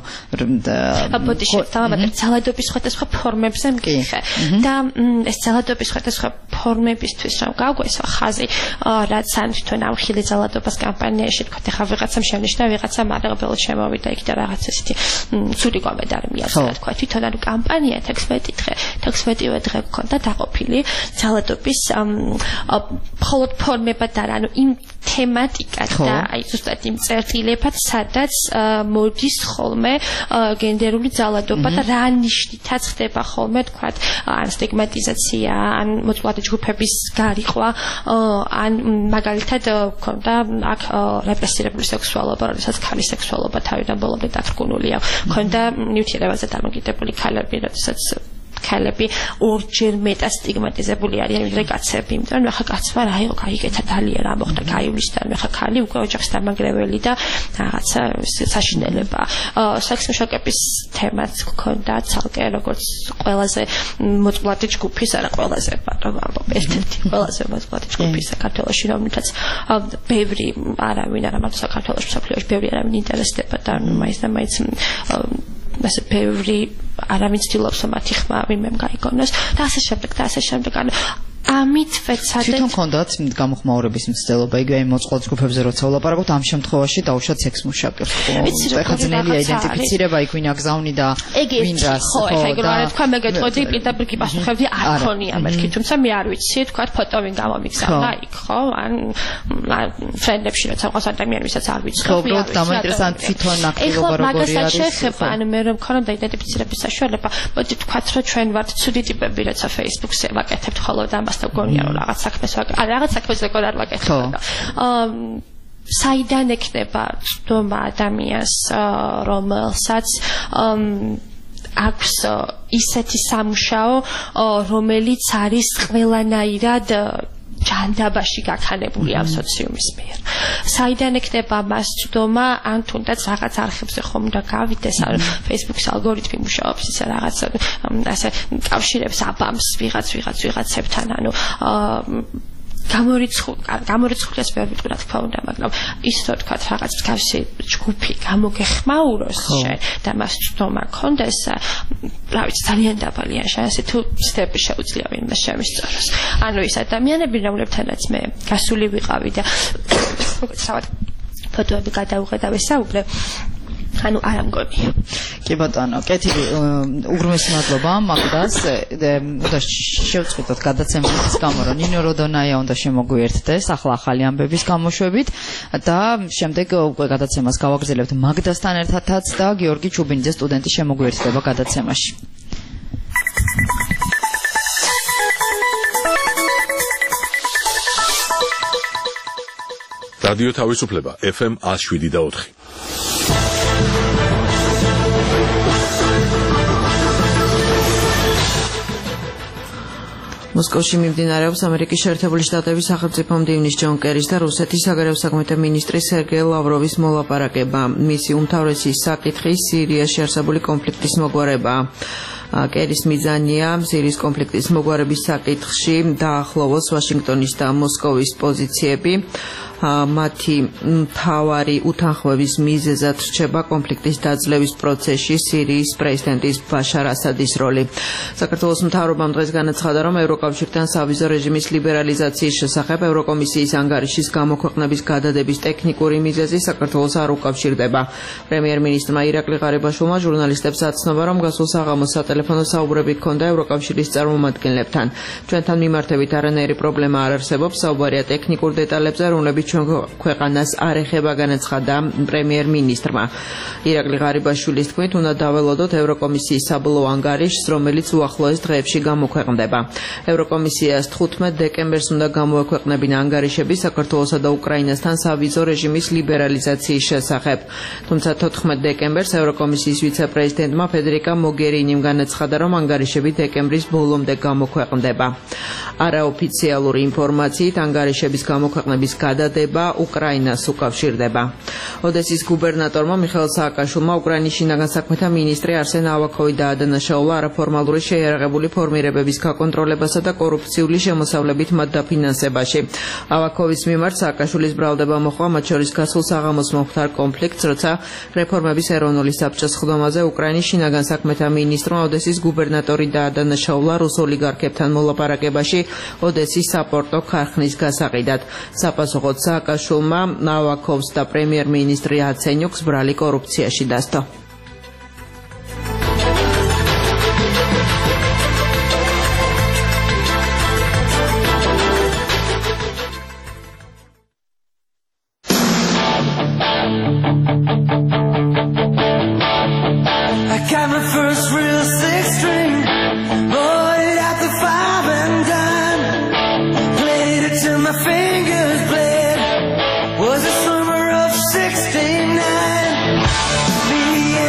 აბოდი შევთავაზეთ ძალადობის სხვადასხვა ფორმებზე მკითხე და ეს ძალადობის სხვადასხვა ფორმებისთვის რომ გავგვესვა ხაზი, რაც ან თვითონ ამ ხილი ძალადობას კამპანიაში თქვათ, ახლა ვიღაცამ შენიშნა, ვიღაცამ არაღებელად შემოვიდა იქ და რაღაც ესეთი ცუდი კომენტარი მიაწერა, თქვა თვითონ ანუ კამპანია თექვსმეტი დღე, თექვსმეტივე დღე გქონდა დაყოფილი ძალადობის მხოლოდ ფორმებად არა, ანუ იმ თემატიკად და აი ზუსტად იმ წერტილებად, სადაც მოდის ხოლმე გენდერული ძალადობა და რა ნიშნითაც ხდება ხოლმე, თქვათ, ან სტიგმატიზაცია, ან მოწყვლადი ჯგუფების გარიყვა, ან მაგალითად გქონდა აქ რეპრესირებული სექსუალობა, როდესაც ქალის სექსუალობა თავიდან ბოლომდე დათრგუნულია. ქონდა ნივთიერებაზე დამოკიდებული ქალები, როდესაც ქალები ორჯერ მეტად სტიგმატიზებული არიან ვიდრე კაცები, იმიტომ რომ ახლა კაცმა რა იყო, გაიგეთა დალია რა მოხდა, გაივლისთან, ახლა ქალი უკვე ოჯახის დამაგრეველი და რაღაცა საშინელება. სექსის შოკების თემაც გქონდა ცალკე, როგორც ყველაზე მოწყვლადი ჯგუფის, არა ყველაზე, მაგრამ ერთ-ერთი ყველაზე მოწყვლადი ჯგუფი საქართველოში, რომელთაც ბევრი არავინ არა მარტო საქართველოში, მსოფლიოში ბევრი არავინ ინტერესდება და მაინც და მაინც ასე ბევრი არავინ ცდილობს რომ მათი ხმა ვინმემ გაიგონოს და ასე შემდეგ და ასე შემდეგ. ანუ ამით ვეცადეთ თვითონ ქონდათ გამოხმაურების მცდელობა, იგივე იმ მოწყვლად ჯგუფებზე როცა ვლაპარაკობთ, ამ შემთხვევაში დაუშვათ სექს მუშაკებს. ეხლა ძნელია იდენტიფიცირება, იქ ვინ აგზავნი და ვინ რას. ხო, ეხლა იგივე რა თქვა, მე გეტყოდი პირდაპირ კი პასუხებდი, არ ქონია მეთქი, თუმცა მე არ ვიცი, თქვა ფოტო ვინ გამომიგზავნა იქ, ხო? ან ფრენდებში როცა ყავს ადამიანი, ვისაც არ ვიცი. ხო, უბრალოდ დამაინტერესებდა თვითონ აქტივობა როგორი არის. შეხება, ანუ მე რომ მქონდა იდენტიფიცირების საშუალება, მოდი თქვათ, რომ ჩვენ ვართ ცუდი ტიპები, როცა Facebook-ზე ვაკეთებთ ხოლმე და და გონია რომ რაღაც საქმეს ვაკეთებ. არა, რაღაც საქმეს ზოგადად არ ვაკეთებ. აა საიდან ექნება ცდომა ადამიანს, რომელსაც აქვს ისეთი სამუშაო, რომელიც არის ყველანაირად ჯანდაბაში გაქანებული ამ სოციუმის მიერ. საიდან ექნება მას ცდომა, ან თუნდაც რაღაც არხებზე ხომ და გავიდეს, ან Facebook-ის ალგორითმი მუშაობს, ისე რაღაც ასე კავშირებს აბამს ვიღაც ვიღაც ვიღაცებთან, ანუ გამორიცხული, გამორიცხულს ვერ ვიტყვი რა თქმა უნდა, მაგრამ ის რო თქვა რაღაც მსგავსი ჯგუფი გამოგეხმაუროს შენ და მას ცდომა ქონდეს, რა ვიცი, ძალიან დაბალია შანსი თუ ცდები შეუძლია ვინმე შემისწოროს. ანუ ის ადამიანები, რომლებთანაც მე გასული ვიყავი და თავად ფოტოები გადავუღე და ვესაუბრე, ანუ არ ამგონია. კი ბატონო, კეთილი, უღრმესი მადლობა მაგდას. უნდა შევწყვიტოთ გადაცემის გამო, რომ ნინო როდონაია უნდა შემოგვიერთდეს ახლა ახალი ამბების გამოშვებით და შემდეგ უკვე გადაცემას გავაგრძელებთ მაგდასთან ერთადაც და გიორგი ჩუბინიძე სტუდენტი შემოგვიერთდება გადაცემაში. რადიო თავისუფლება ეფ ემ one oh seven და four. მოსკოვში მიმდინარეობს ამერიკის შეერთებული შტატების სახელმწიფო მდივნის ჯონ კერის და რუსეთის საგარეო საქმეთა მინისტრის სერგეი ლავროვის მოლაპარაკება. მისი უმთავრესი საკითხი სირიაში არსებული კონფლიქტის მოგვარებაა. კერის მიზანია სირიის კონფლიქტის მოგვარების საკითხში დაახლოვოს ვაშინგტონის და მოსკოვის პოზიციები. მათი მთავარი უთანხმოების მიზეზად რჩება კონფლიქტის დაძლევის პროცესში სირიის პრეზიდენტის ბაშარ ასადის როლი. საქართველოს მთავრობამ დღეს განაცხადა, რომ ევროკავშირთან სავიზო რეჟიმის ლიბერალიზაციის შესახებ ევროკომისიის ანგარიშის გამოქვეყნების გადადების ტექნიკური მიზეზი საქართველოს არ უკავშირდება. პრემიერ-მინისტრმა ირაკლი ღარიბაშვილმა ჟურნალისტებს აცნობა, რომ გასულ საღამოს სატელეფონო საუბრები ჰქონდა ევროკავშირის წარმომადგენლებთან. ჩვენთან მიმართებით არანაირი პრობლემა არ არსებობს, საუბარია ტექნიკურ დეტალებზე, რომლებიც ჩვენ ქვეყანას არ ეხება, განაცხადა პრემიერ-მინისტრმა. ირაკლი ღარიბაშვილის თქმით, უნდა დაველოდოთ ევროკომისიის საბოლოო ანგარიშს, რომელიც უახლოეს დღეებში გამოქვეყნდება. ევროკომისიას თხუთმეტ დეკემბერს უნდა გამოექვეყნებინა ანგარიშები საქართველოსა და უკრაინასთან სავიზო რეჟიმის ლიბერალიზაციის შესახებ. თუმცა თოთხმეტ დეკემბერს ევროკომისიის ვიცე-პრეზიდენტმა ფედერიკა მოგერინიმ განაცხადა, რომ ანგარიშები დეკემბრის ბოლომდე გამოქვეყნდება. არაოფიციალური ინფორმაციით ანგარიშების გამოქვეყნების გადადება უკრაინას უკავშირდება. ოდესის გუბერნატორმა მიხეილ სააკაშვილმა უკრაინის შინაგან საქმეთა მინისტრი არსენ ავაკოვი დაადანაშაულა არაფორმალური შეიარაღებული ფორმირებების გაკონტროლებასა და კორუფციული შემოსავლებით მათ დაფინანსებაში. ავაკოვის მიმართ სააკაშვილის ბრალდება მოხდა მათ შორის გასულ საღამოს მომხდარ კონფლიქტს, როცა რეფორმების ეროვნული საბჭოს ხდომაზე უკრაინის შინაგან საქმეთა მინისტრმა ოდესის გუბერნატორი დაადანაშაულა რუს ოლიგარქებთან მოლაპარაკებაში ოდესის საპორტო ქარხნის გასაყიდად. საპასუხოდ სააკაშვილმა ავაკოვს და პრემიერ-მინისტრი აცენიუკს ბრალი კორუფციაში დასდო. Was the summer of sixty-nine. Me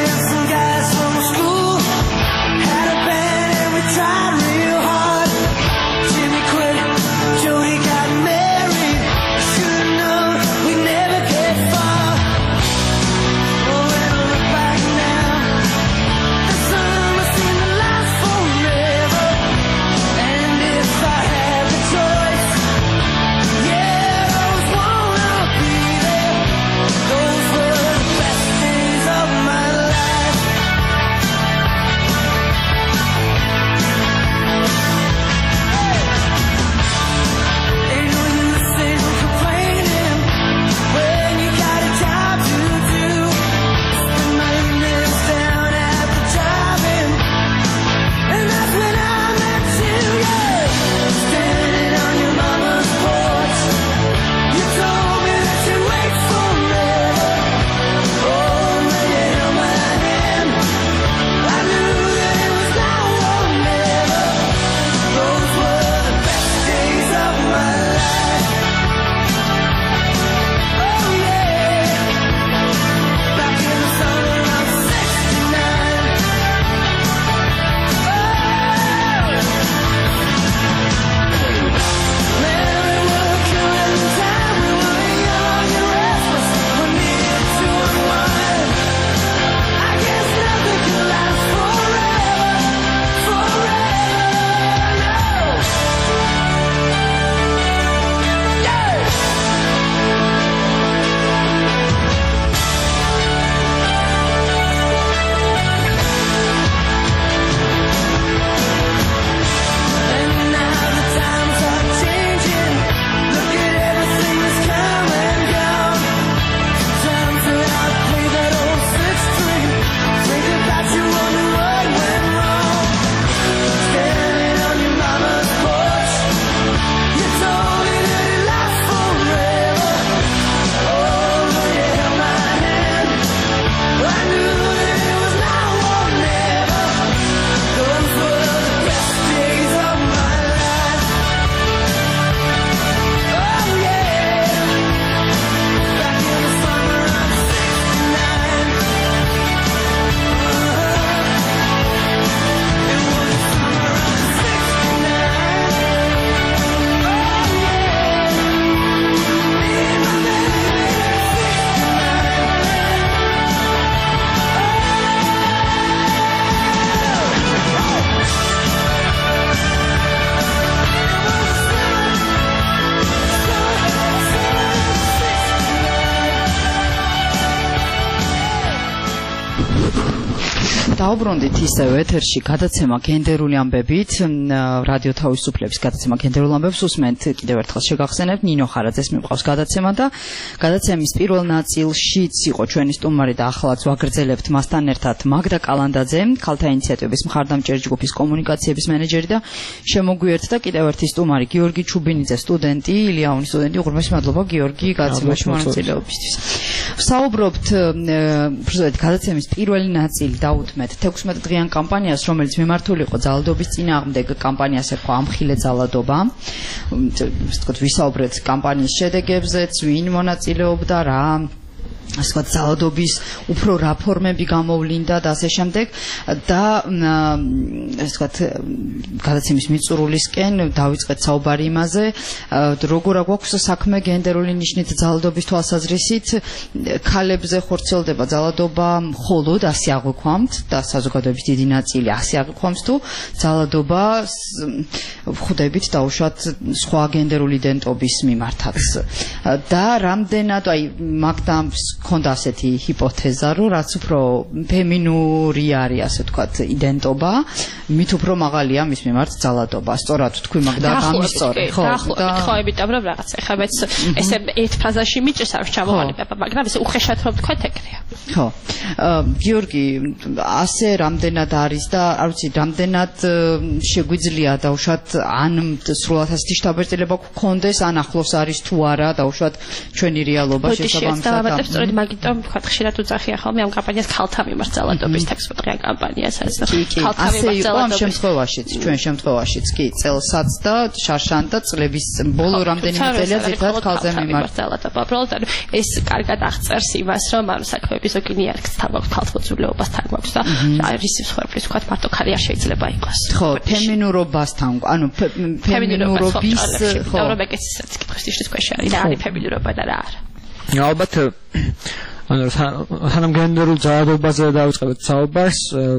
დავბრუნდით ისევ ეთერში გადაცემა გენდერული ამბებით რადიო თავისუფლების გადაცემა გენდერულ ამბებს უსმენთ კიდევ ერთხელ შეგახსენებთ ნინო ხარაძეს მიყვავს გადაცემა და გადაცემის პირველ ნაწილშიც იყო ჩვენი სტუმარი და ახალაც ვაგრძელებთ მასთან ერთად მაგდა კალანდაძე ქალთა ინიციატივების მხარდამჭერი ჯგუფის კომუნიკაციების მენეჯერი და შემოგვიერთდა კიდევ ერთი სტუმარი გიორგი ჩუბინიძე სტუდენტი ილიანის სტუდენტი უღრმესი მადლობა გიორგი გადაცემაში მონაწილეობისთვის საუბრობთ უბრალოდ გადაცემის პირველი ნაწილი დაუთმეთ თექვსმეტ დღიან კამპანიას, რომელიც მიმართული იყო ძალადობის წინააღმდეგ კამპანიას ერქვა ამხილე ძალადობა. ასე ვთქვათ, ვისაუბრეთ კამპანიის შედეგებზეც, ვინ მონაწილეობდა, რა ასე ვთქვათ, ძალადობის უფრო რაფორმები გამოვლინდა და ასე შემდეგ და ასე ვთქვათ, გადაცემის მიწურულისკენ დავიწყეთ საუბარი იმაზე, როგორ აქვს საქმე გენდერული ნიშნით ძალადობის თვალსაზრისით, ქალებზე ხორციელდება ძალადობა მხოლოდ ასე აღვქვამთ და საზოგადოების დიდი ნაწილი ასე აღვქვამს თუ ძალადობა ხვდებით დაუშვათ სხვა გენდერული იდენტობის მიმართაც და რამდენად აი მაგდამ ქონდა ასეთი ჰიპოთეზა, რომ რაც უფრო ფემინური არის, ასე ვთქვათ, იდენტობა, მით უფრო მაღალია მის მიმართ ძალადობა. სწორად თქვი მაგდა გამისწორე, ხო? და ხო, იმიტომ რომ რაღაც ეხლა მეც ესე ერთ ფაზაში მიჭირს არ ჩამოყალიბება, მაგრამ ესე უხეშად რომ თქვა ეგრეა. ხო. გიორგი, ასე რამდენად არის და არ ვიცი, რამდენად შეგვიძლია დაუშვათ ან სრულად ასეთი შთაბეჭდილება გქონდეს, ან ახლოს არის თუ არა დაუშვათ ჩვენი რეალობა შესაბამისად. მაგიტომ ვთქვათ, ხშირად უძახია ხოლმე ამ კამპანიას ქალთა მიმართ ძალადობის თექვსმეტ დღიან კამპანიას არის ქალთა მიმართ ძალადობის. ამ შემთხვევაშიც, ჩვენ შემთხვევაშიც კი წელსაც და შარშან და წლების ბოლო რამდენიმე წელია ზოგადად ქალზე მიმართ ძალადობა. უბრალოდ ეს კარგად აღწერს იმას, რომ ამ საქმეების ზოგი ნიარქს თან გვაქვს ქალთმოძულეობას თან გვაქვს და არის სიცხეების ვთქვათ მარტო ქალი არ შეიძლება იყოს. ხო, ფემინურობასთან, ანუ ფემინურობის ხო, რომ ეგეცაც კითხვის ქვეშ არის, რა არის ფემინურობა და რა არა. ალბათ ანუ სანამ გენდერულ ძალადობაზე დავიწყებთ საუბარს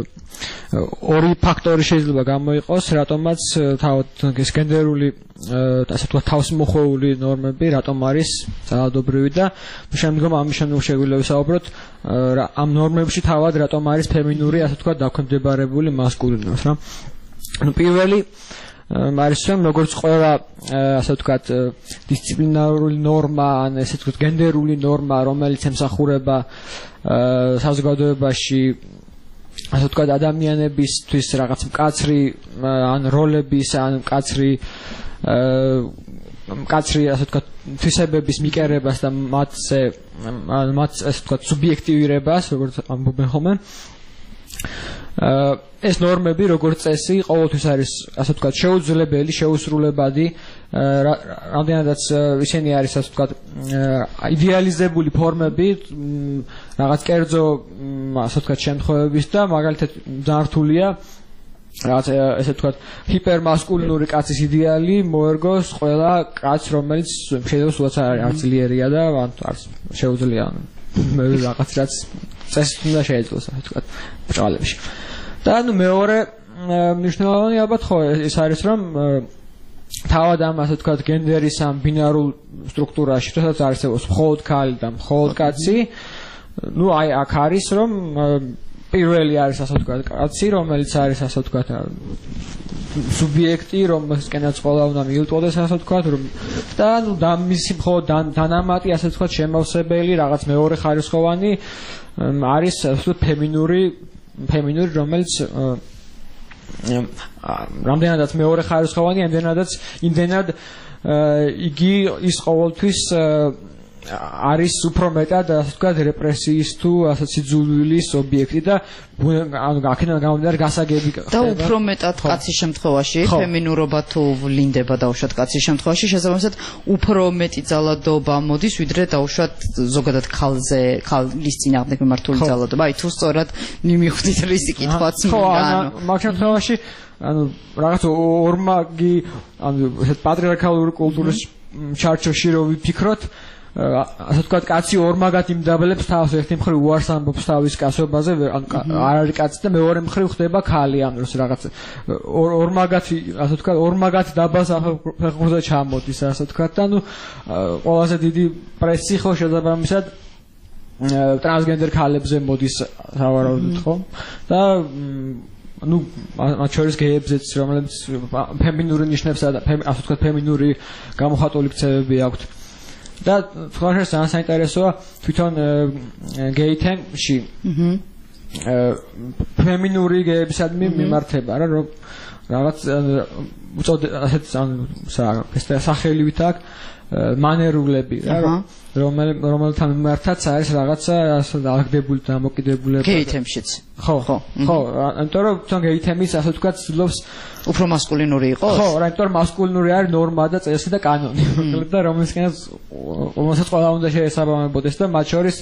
ორი ფაქტორი შეიძლება გამოიყოს რატომაც თავად ეს გენდერული ასე ვთქვათ თავისმოხვეული ნორმები რატომ არის ძალადობრივი და შემდგომ ამის შემდგომ შეგვიძლია ვისაუბროთ ამ ნორმებში თავად რატომ არის ფემინური ასე ვთქვათ დაქვემდებარებული მასკულინურს რა ანუ პირველი არის რომ როგორც ყველა ასე ვთქვათ დისციპლინარული ნორმა ან ესე ვთქვათ გენდერული ნორმა რომელიც ემსახურება საზოგადოებაში ასე ვთქვათ ადამიანებისთვის რაღაც მკაცრი ან როლების ან მკაცრი მკაცრი ასე ვთქვათ თვისებების მიკერებას და მათზე მათ ასე ვთქვათ სუბიექტივირებას როგორც ამბობენ ხოლმე ეს ნორმები როგორც წესი ყოველთვის არის ასე ვთქვათ შეუძლებელი, შეუსრულებადი, რამდენადაც ისინი არის ასე ვთქვათ იდეალიზებული ფორმები რაღაც კერძო ასე ვთქვათ შემთხვევების და მაგალითად ძართულია რაღაც ესე ვთქვათ ჰიპერმასკულინური კაცის იდეალი მოერგოს ყველა კაცს რომელიც შეიძლება სულაც არ ძლიერია და არც შეუძლია მე რაღაც რაც წესით უნდა შეეძლოს ასე ვთქვათ ბრძოლებში და ანუ მეორე მნიშვნელოვანი ალბათ ხო ეს არის რომ თავად ამ ასე ვთქვათ გენდერის ამ ბინარულ სტრუქტურაში რასაც არსებობს მხოლოდ ქალი და მხოლოდ კაცი ну აი აქ არის რომ პირველი არის ასე ვთქვათ კაცი რომელიც არის ასე ვთქვათ სუბიექტი რომელსკენაც ყველა უნდა მიუტყოდეს ასე ვთქვათ რომ და ну და მისი მხოლოდ დანამატი ასე ვთქვათ შემავსებელი რაღაც მეორე ხარისხოვანი არის ვთქვათ ფემინური ფემინური რომელიც რამდენადაც მეორე ხარისხოვანი ამდენადაც იმდენად იგი ის ყოველთვის არის უფრო მეტად ასე ვთქვათ რეპრესიის თუ ასე სიძულვილის ობიექტი და ანუ აქედან გამომდინარე გასაგები და უფრო მეტად კაცის შემთხვევაში ფემინურობა თუ ვლინდება დაუშვათ კაცის შემთხვევაში შესაბამისად უფრო მეტი ძალადობა მოდის ვიდრე დაუშვათ ზოგადად ქალზე ქალის წინააღმდეგ მიმართული ძალადობა აი თუ სწორად მიმიხვდით რისი კითხვაც მინდა ანუ მაგ შემთხვევაში ანუ რაღაც ორმაგი ანუ ესეთ პატრიარქალური კულტურის ჩარჩოში რო ვიფიქროთ ასე ვთქვათ კაცი ორმაგად იმდაბლებს თავს ერთი მხრივ უარს ამბობს თავის კაცობაზე ან არ არის კაცი და მეორე მხრივ ხდება ქალი ანუ რაღაც ორმაგად ასე ვთქვათ ორმაგად დაბა საფეხურზე ჩამოდის ასე ვთქვათ და ნუ ყველაზე დიდი პრესი ხო შესაბამისად ტრანსგენდერ ქალებზე მოდის სავარაუდოდ ხო და ну მათ შორის გეებზეც რომლებიც ფემინური ნიშნებსა და ასე ვთქვათ ფემინური გამოხატული ქცევები აქვთ და თქვენს ძალიან საინტერესოა თვითონ გეითენში ფემინური გეებისადმი მიმართება რა რომ რაღაც უწოდე ასეთ ან სახელივით აქვს მანერულები რა რომელთან მიმართაც არის რაღაცა ასე დაგდებული და მოკიდებულება გეითემშიც ხო ხო ხო ამიტომ რომ თვითონ გეითემის ასე ვთქვათ ცდილობს უფრო მასკულინური იყოს ხო რა იმიტომ მასკულინური არის ნორმა და წესი და კანონი და რომელსაც რომელსაც ყველა უნდა შეესაბამებოდეს და მათ შორის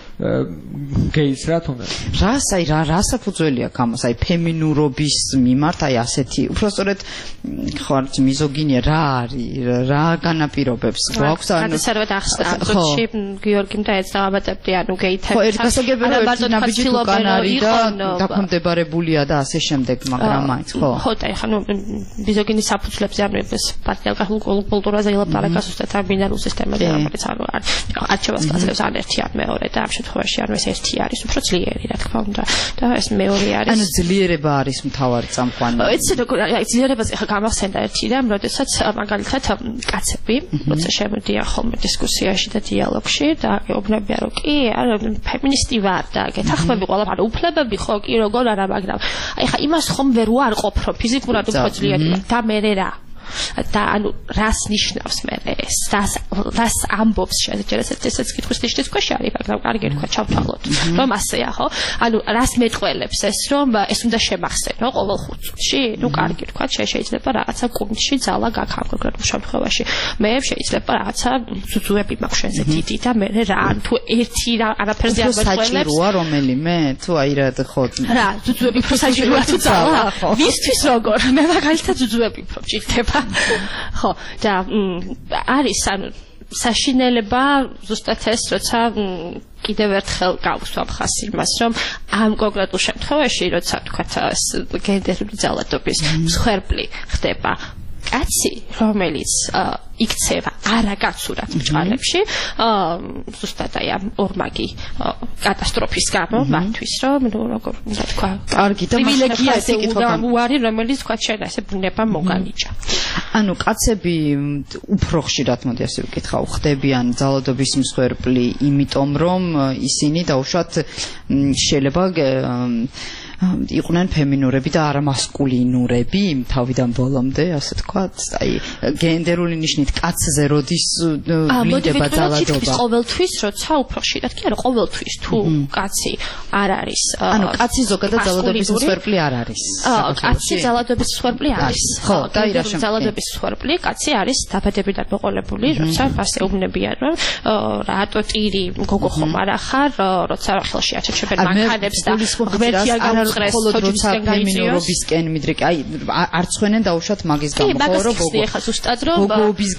გეის რა თუნდა რას აი რა რა საფუძველი აქვს ამას აი ფემინურობის მიმართ აი ასეთი უბრალოდ ხო არც მიზოგინია რა არის რა განაპირობებს გვაქვს ანუ სადაც ახსნაში გიორგიმ და ეც დავაბატებდი ანუ გეითებს ხო ერთ გასაგებია ერთი ნაბიჯი თუ კანარი და დაქვემდებარებულია და ასე შემდეგ მაგრამ მაინც ხო ხო და ეხლა ნუ მიზოგინის საფუძვლებზე ანუ ეს პატრიარქალურ კულტურაზე ელაპარაკა ზუსტად ამ ბინარულ სისტემაზე რომელიც ანუ არჩევას გასაგებს ან ერთი ან მეორე და ამ შემთხვევაში ანუ ეს ერთი არის უფრო ძლიერი რა თქმა უნდა და ეს მეორე არის ანუ ძლიერება არის მთავარი წამყვანი ეცე როგორ აი ძლიერებაზე ხა გამახსენდა ერთი რამ როდესაც მაგალითად კაცები როცა შემოდიან ხოლმე დისკუსიაში და დიალოგში და ეუბნებიან რომ კი არა ფემინისტი ვარ და გეთახმები ყველაფერი უფლებები ხო კი როგორ არა მაგრამ აი ხა იმას ხომ ვერ უარყოფ რომ ფიზიკურად უფრო ძლიერი და მე რა და ანუ რას ნიშნავს მე ეს რას რას ამბობს შეიძლება ესეც კითხვის ნიშნის ქვეშ არის მაგრამ კარგი თქვა ჩავთვალოთ რომ ასეა ხო ანუ რას მეტყველებს ეს რომ ეს უნდა შემახსენო ყოველ ხუთ წუთში ნუ კარგი თქვა შეიძლება რაღაცა კუნთში ძალა გაქვს ამ კონკრეტულ შემთხვევაში მე შეიძლება რაღაცა ზუზუები მაქვს შენზე დიდი და მე რა თუ ერთი არაფერზე არ მეტყველებს საჭიროა რომელიმე თუ აი რა ხო რა ზუზუები უფრო საჭიროა თუ ძალა ვისთვის როგორ მე მაგალითად ზუზუები უფრო ჭირდება ხო და არის ანუ საშინელება ზუსტად ეს როცა კიდევ ერთხელ გავუსვამ ხაზს იმას რომ ამ კონკრეტულ შემთხვევაში როცა თქვათ გენდერული ძალადობის მსხვერპლი ხდება კაცი რომელიც იქცევა არაგაცურად ბჭყალებში ზუსტად აი ამ ორმაგი კატასტროფის გამო მათთვის რომ ნუ როგორ უნდა თქვა კარგი და პრივილეგია ესე უარი რომელიც თქვა შენ ესე ბუნება მოგანიჭა ანუ კაცები უფრო ხშირად მოდი ასე ვკითხავ ხდებიან ძალადობის მსხვერპლი იმიტომ რომ ისინი დაუშვათ შეიძლება იყვნენ ფემინურები და არა მასკულინურები თავიდან ბოლომდე ასე თქვათ აი გენდერული ნიშნით კაცზე როდის ვლინდება ძალადობა ყოველთვის როცა უფრო ხშირად კი არა ყოველთვის თუ კაცი არ არის ანუ კაცი ზოგადად ძალადობის მსხვერპლი არ არის კაცი ძალადობის მსხვერპლი არის ხო და ირა შემ ძალადობის მსხვერპლი კაცი არის დაბადებიდან მოყოლებული როცა ასე ეუბნებიან რომ რატო ტირი გოგო ხომ არა ხარ როცა ხელში აჩეჩებენ მანქანებს და ღმერთია ხოლო როცა ფემინურობისკენ მიდრეკი აი არ ცხვენენ დაუშვათ მაგის გამო ხო რომ გოგოობის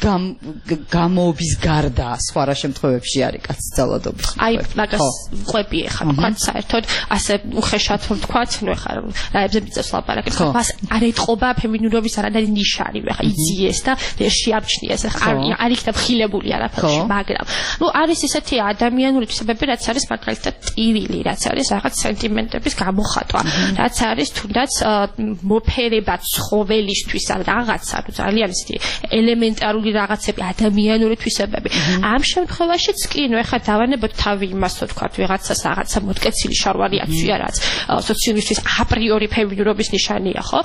გამოობის გარდა სხვა რა შემთხვევებში არის კაცი ძალადობის აი მაგას ყვები ეხა თქვათ საერთოდ ასე უხეშად რომ თქვათ ნუ ეხა რაებზე მიწევს ლაპარაკი ხო მას არ ეთყობა ფემინურობის არადარი ნიშანი ეხა იძიეს და ვერ შეამჩნიეს ეხა არ იქნა ხილებული არაფერში მაგრამ ნუ არის ესეთი ადამიანური თვისებები რაც არის მაგალითად ტივილი რაც არის რაღაც სენტიმენტების გამოხატვა რაც არის თუნდაც მოფერება ცხოველისთვის რაღაცა ძალიან ისეთი ელემენტარული რაღაცები ადამიანური თვისებები ამ შემთხვევაშიც კი ნუ ეხლა დავანებოთ თავი იმას თქვათ ვიღაცას რაღაცა მოტკეცილი შარვარია თუ რაც სოციალისტის აპრიორი ფემინურობის ნიშანია ხო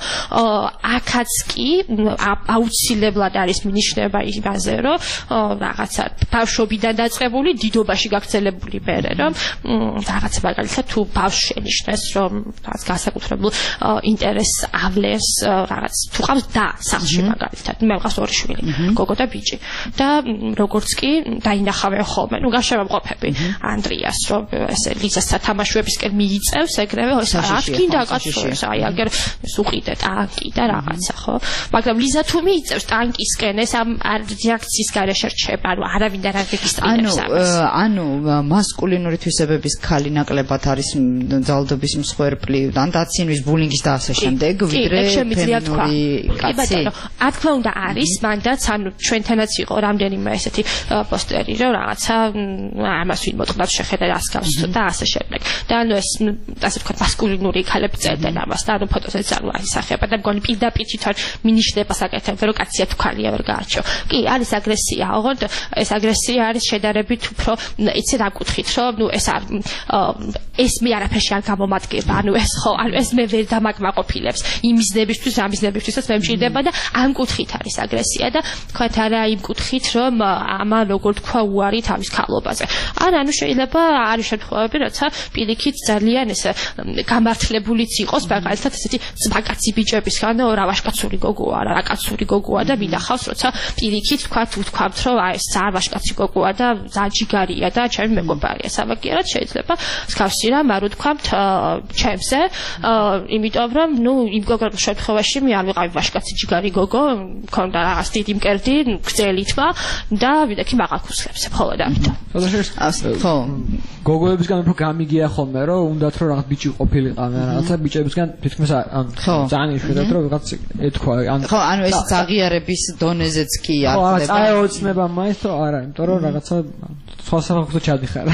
აქაც კი აუცილებლად არის მინიშნება იმაზე რომ რაღაცა ბავშვობიდან დაწყებული დიდობაში გაგრძელებული მერე რომ რაღაცა მაგალითად თუ ბავშვს შენიშნეს რომ რაც განსაკუთრებულ ინტერესს ავლენს რაღაც თუ ყავს და სახლში მაგალითად მე მყავს ორი შვილი გოგო და ბიჭი და როგორც კი დაინახავენ ხოლმე ნუ გაშემოყოფები ანდრიას რომ ესე ლიზას სათამაშოებისკენ მიიწევს ეგრევე რა გინდა კაცო აი აგერ სუყიდე ტანკი და რაღაცა ხო მაგრამ ლიზა თუ მიიწევს ტანკისკენ ეს ამ რეაქციის გარეშე რჩება ანუ არავინ არ რეგისტრირებს ამას ანუ მასკულინური თვისებების ქალი ნაკლებად არის ძალადობის მსხვერპლი სექსუალური ან დაცინვის ბულინგის და ასე შემდეგ ვიდრე ფემინური კაცი. რა თქმა უნდა არის მანდაც ანუ ჩვენთანაც იყო რამდენიმე ესეთი პოსტერი რომ რაღაცა ამას ვინ მოწყდათ შეხედა რას გავს და ასე შემდეგ. და ანუ ეს ასე ვთქვათ მასკულინური ქალები წერდნენ ამას და ანუ ფოტოსაც არ აისახება და მგონი პირდაპირ თვითონ მინიშნება საკეთებდა რომ კაცია თუ ქალია ვერ გაარჩევ. კი არის აგრესია, ოღონდ ეს აგრესია არის შედარებით უფრო იცი რა კუთხით რომ ნუ ეს არ ეს მე არაფერში არ გამომადგება. ანუ ეს ხო ანუ ეს მე ვერ დამაკმაყოფილებს იმიზნებისთვის ამიზნებისთვისაც მე მჭირდება და ამ კუთხით არის აგრესია და თქვათ არა იმ კუთხით რომ ამა როგორ თქვა უარი თავის ქალობაზე. არა ანუ შეიძლება არის შემთხვევები როცა პირიქით ძალიან ეს გამართლებულიც იყოს მაგალითად ესეთი ძმაკაცი ბიჭებისგან რა ვაშკაცური გოგოა რა კაცური გოგოა და მინახავს როცა პირიქით თქვათ უთქვამთ რომ აი ეს ძალიან ვაშკაცი გოგოა და ძალიან ჯიგარია და ჩემი მეგობარია. სამაგიერად შეიძლება მსგავსი რამ არ უთქვამთ ჩემზე იმიტომ რომ ნუ იმ გოგოების შემთხვევაში მე არ ვიყავი ვაშკაცი ჯიგარი გოგო მქონდა რაღაც დიდი მკერდი გრძელი თმა და ვიდექი მაღალქუსლებს ხოლო და ამიტომ ხო გოგოებისგან უფრო გამიგია ხოლმე რომ უნდათ რომ რაღაც ბიჭი ყოფილიყავენ რაღაცა ბიჭებისგან თითქმის ან ძალიან იშვიათად რომ რაღაც ეთქვა ან ხო ანუ ეს აღიარების დონეზეც კი არ ხდება ხო წაეოცნება მაინც თუ არა იმიტომ რომ რაღაცა სხვა საფეხბურთო ჩადიხარ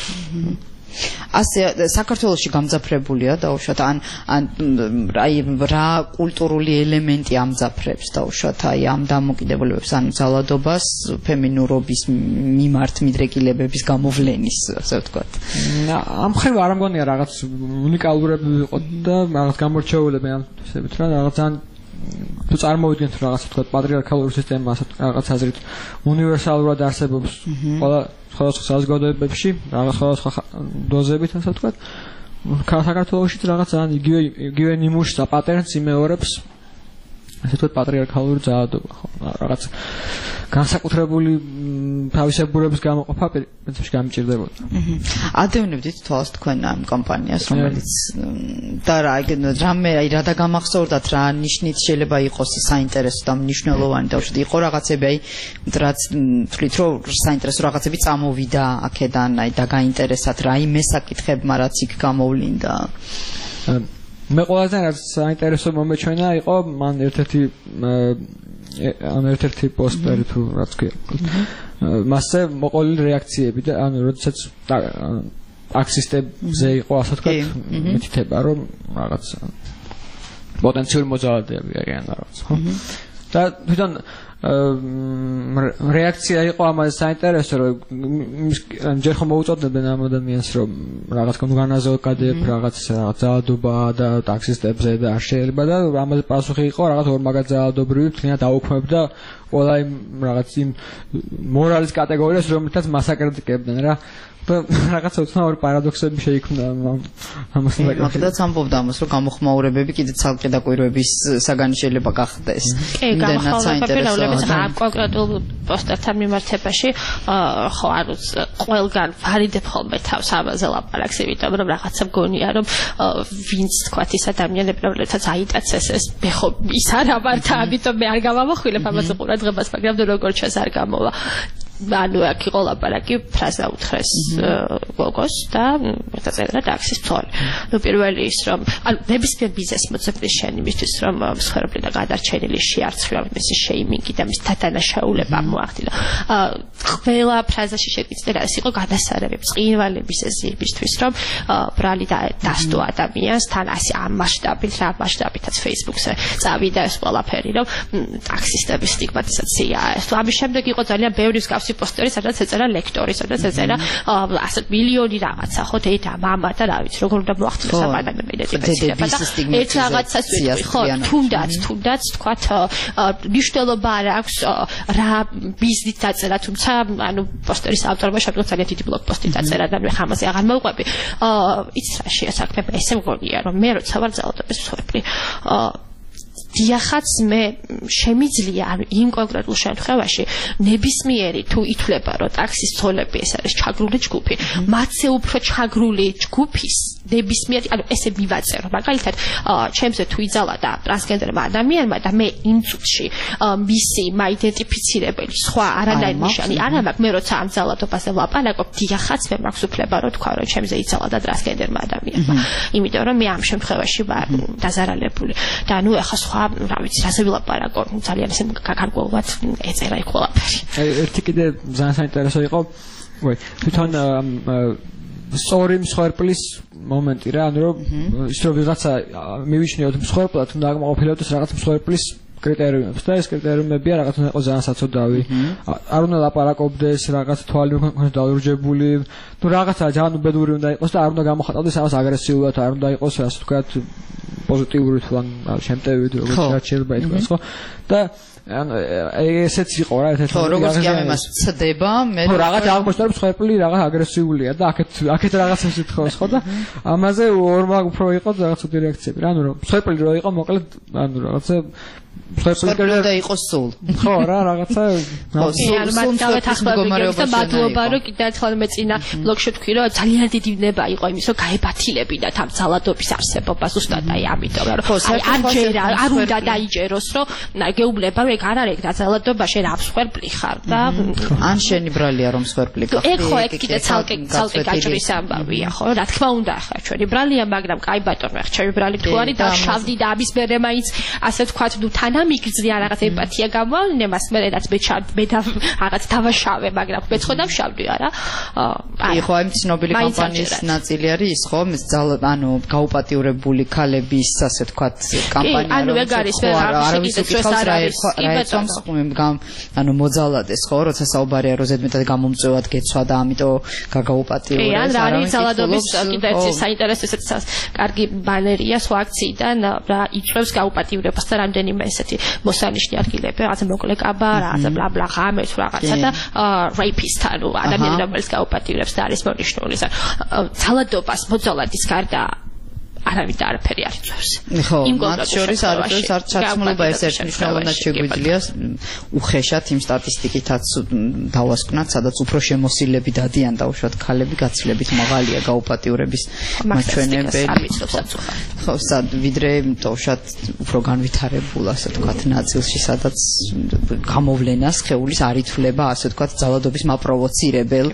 ასე საქართველოში გამძაფრებულია დაუშვათ ან ან აი რა კულტურული ელემენტი ამძაფრებს დაუშვათ აი ამ დამოკიდებულებებს ან ძალადობას ფემინურობის მიმართ მიდრეკილებების გამოვლენის ასე ვთქვათ. ამ ხრივ არ მგონია რაღაც უნიკალურები ვიყოთ და რაღაც გამორჩეულები ამ ისებით რა რაღაც ან თუ წარმოვიდგენთ რაღაც ვთქვათ პატრიარქალური სისტემა რაღაც აზრით უნივერსალურად არსებობს ყველა სხვადასხვა საზოგადოებებში რაღაც სხვადასხვა დოზებით ასე ვთქვათ საქართველოშიც რაღაც ძალიან იგივე იგივე ნიმუშს და პატერნს იმეორებს ასე ვთქვათ პატრიარქალური ძალადობა ხო რაღაც განსაკუთრებული თავისებურების გამოყოფა პრინციპში გამიჭირდებოდა. ადევნებდით თვალს თქვენ ამ კომპანიას რომელიც და რა რამე აი რა დაგამახსოვრდათ რა ნიშნით შეიძლება იყოს საინტერესო და მნიშვნელოვანი და უშუალოდ იყო რაღაცები აი რაც თვლით რომ საინტერესო რაღაცები წამოვიდა აქედან აი და გაინტერესათ რა იმ მესაკითხებმა რაც იქ გამოვლინდა. მე ყველაზე რაც საინტერესო მომეჩვენა იყო მან ერთ-ერთი ან ერთ-ერთი პოსტერი თუ რაც ქვია მასზე მოყოლილი რეაქციები და ანუ როდესაც ტაქსისტებზე იყო ასე ვთქვათ მითითება რომ რაღაც პოტენციური მოძალადეები არიან რაღაც ხო და თვითონ რეაქცია იყო ამაზე საინტერესო რომ ჯერ ხომ მოუწოდებენ ამ ადამიანს რომ რაღაც განაზოგადებ რაღაც რაღაც ძალადობა და ტაქსისტებზე და არ შეიძლება და ამაზე პასუხი იყო რაღაც ორმაგად ძალადობრივი თქმა დაუქმებდა ყველა იმ რაღაც იმ მორალის კატეგორიას რომელთაც მასაკრიტიკებდნენ რა და რაღაცა უცნაური პარადოქსები შეიქმნა ამას მაგდაც ამბობდა ამას რომ გამოხმაურებები კიდე ცალკე დაკვირვების საგანი შეიძლება გახდეს. კი, გამოხმაურებები ამ კონკრეტულ პოსტერთან მიმართებაში ხო არ ყველგან ვარიდებ ხოლმე თავს ამაზე ლაპარაკს იმიტომ რომ რაღაცა მგონია რომ ვინც თქვათ ის ადამიანები რომლებსაც აიტაცეს ეს მე ხო ის არა ვარ და ამიტომ მე არ გამამახვილებ ამაზე ყურადღებას მაგრამ როგორ ჩვენს არ გამოვა ანუ აქ იყო ლაპარაკი ფრაზა უთხრეს გოგოს და მეტაწერა ტაქსის ფლორი. ნუ პირველი ის რომ ანუ ნებისმიერ ბიზნეს მოძებნის შენ იმისთვის რომ მსხვერპლი და გადარჩენილი შეარცხვა მისი შეიმინგი და მის თათანაშაულება მოახდინა. ყველა ფრაზაში შეგიძლია ეს იყო გადასარევი ბრწყინვალების ეზიებისთვის რომ ბრალი და დასტო ადამიანს თან ასე ამ მასშტაბით რა მასშტაბითაც Facebook-ზე წავიდა ეს ყველაფერი რომ ტაქსისტების სტიგმატიზაცია ეს ამის შემდეგ იყო ძალიან ბევრი მსგავსი პოსტერი სადაც ეწერა ლექტორი სადაც ეწერა ასეთ მილიონი რაღაცა ხო დედა მამა და რა ვიცი როგორ უნდა მოახდინოს აბანანები იდენტიფიცირება და ეს რაღაცას ვიტყვი ხო თუნდაც თუნდაც თქვათ მნიშვნელობა არ აქვს რა ბიზნესით დაწერა თუმცა ანუ პოსტერის ავტორმა შემდგომ ძალიან დიდი ბლოგ პოსტი დაწერა და მე ხამაზე აღარ მოვყვები იცი რა შეასაქმება ესე მგონია რომ მე როცა ვარ ძალადობის მსხვერპლი დიახაც მე შემიძლია ანუ იმ კონკრეტულ შემთხვევაში ნებისმიერი თუ ითვლება რომ ტაქსის ცოლები ეს არის ჩაგრული ჯგუფი მათზე უფრო ჩაგრული ჯგუფის ნებისმიერ ანუ ესე მივაწერო მაგალითად ჩემზე თუ იძალა და ტრანსგენდერმა ადამიანმა და მე იმ წუთში მისი მაიდენტიფიცირებელი სხვა არანაირი ნიშანი არ მაქვს მე როცა ამ ძალადობაზე ვლაპარაკობ დიახაც მე მაქვს უფლება რომ თქვა რომ ჩემზე იძალა და ტრანსგენდერმა ადამიანმა იმიტომ რომ მე ამ შემთხვევაში ვარ დაზარალებული და ნუ ახლა სხვა რა ვიცი რაზე ვილაპარაკო ძალიან ესე გარკვეულად ეწერა იქ ყველაფერი ერთი კიდე ძალიან საინტერესო იყო ვაი თვითონ სწორი მსხვერპლის მომენტი რა ანუ რომ ის რომ ვიღაცა მივიჩნიოთ მსხვერპლად უნდა აღმოყოფილოთ რაღაც მსხვერპლის კრიტერიუმებს და ეს კრიტერიუმებია რაღაც უნდა იყოს ძალიან საცოდავი არ უნდა ლაპარაკობდეს რაღაც თვალი უნდა დაურჯებული თუ რაღაცა ძალიან უბედური უნდა იყოს და არ უნდა გამოხატავდეს რაღაც აგრესიულად არ უნდა იყოს ასე ვთქვათ პოზიტიური თუ ან შემტევი როგორც რაც შეიძლება ითქვას ხო და ან ესეც იყო რა ერთ-ერთი ხო როგორც კი ამ იმას ცდება მე ხო რაღაც აღმოჩნდა მსხვერპლი რაღაც აგრესიულია და აქეთ აქეთ რაღაცას ითხოვს ხო და ამაზე ორმა უფრო იყო რაღაც უთი რეაქციები რა ანუ რომ მსხვერპლი რო იყო მოკლედ ანუ რაღაცა მსხვერპლი და იყოს სულ ხო რა რაღაცა ანუ მაგალითად ახლა ვიგებ და მადლობა რომ კიდე ერთხელ მე წინა ბლოგში თქვი რომ ძალიან დიდი ნება იყო იმის რომ გაებათილებინათ ამ ძალადობის არსებობას უბრალოდ აი ამიტომ რომ არ ჯერა არ უნდა დაიჯეროს რომ გეუბნება რომ ეგ არ არის და ძალადობა შენ არ მსხვერპლი ხარ და ან შენი ბრალია რომ მსხვერპლი ხარ ეგ ხო ეგ კიდე ცალკე ცალკე გაჭრის ამბავია ხო რა თქმა უნდა ახლა ჩვენი ბრალია მაგრამ კაი ბატონო ახლა ჩემი ბრალი თუ არის და შავდი და ამის მერე მაინც ასე ვთქვათ ნუ თანამიგრძნია რაღაც ემპათია გამოავლინე მას მე რაც მე მე რაღაც დავაშავე მაგრამ მე ხო დავშავდი არა აი ხო ამ ცნობილი კამპანიის ნაწილი არის ის ხო ანუ გაუპატიურებული ქალების ასე ვთქვათ კამპანია ანუ ეგ არის არავის უკითხავს რა ერთხელ ანუ მოძალადეს ხო როცა საუბარია რომ ზედმეტად გამომწვევად გეცვა და ამიტომ გაგაუპატიურეს არა რა არის ძალადობის კიდე ერთი საინტერესო ესეც კარგი ბანერია სხვა აქციიდან რა იწევს გაუპატიურებას და რამდენიმე ესეთი მოსანიშნე ადგილები რაღაცა მოკლე კაბა რაღაცა ბლა ბლა ღამე თუ რაღაცა და rapists ანუ ადამიანები რომელიც გაუპატიურებს და არის მონიშნული ძალადობას მოძალადის გარდა არავინ და არაფერი არ იწევს. ხო, მათ შორის არის არც ჩაცმულობა ეს ერთი მნიშვნელოვნად შეგვიძლია უხეშად იმ სტატისტიკითაც დავასკვნათ, სადაც უფრო შემოსილები დადიან დაუშვათ ქალები გაცილებით მაღალია გაუპატიურების მაჩვენებელი. ხო, სად ვიდრე დაუშვათ უფრო განვითარებულ ასე ვთქვათ ნაწილში, სადაც გამოვლენას ხეულის არ ითვლება ასე ვთქვათ ძალადობის მაპროვოცირებელ.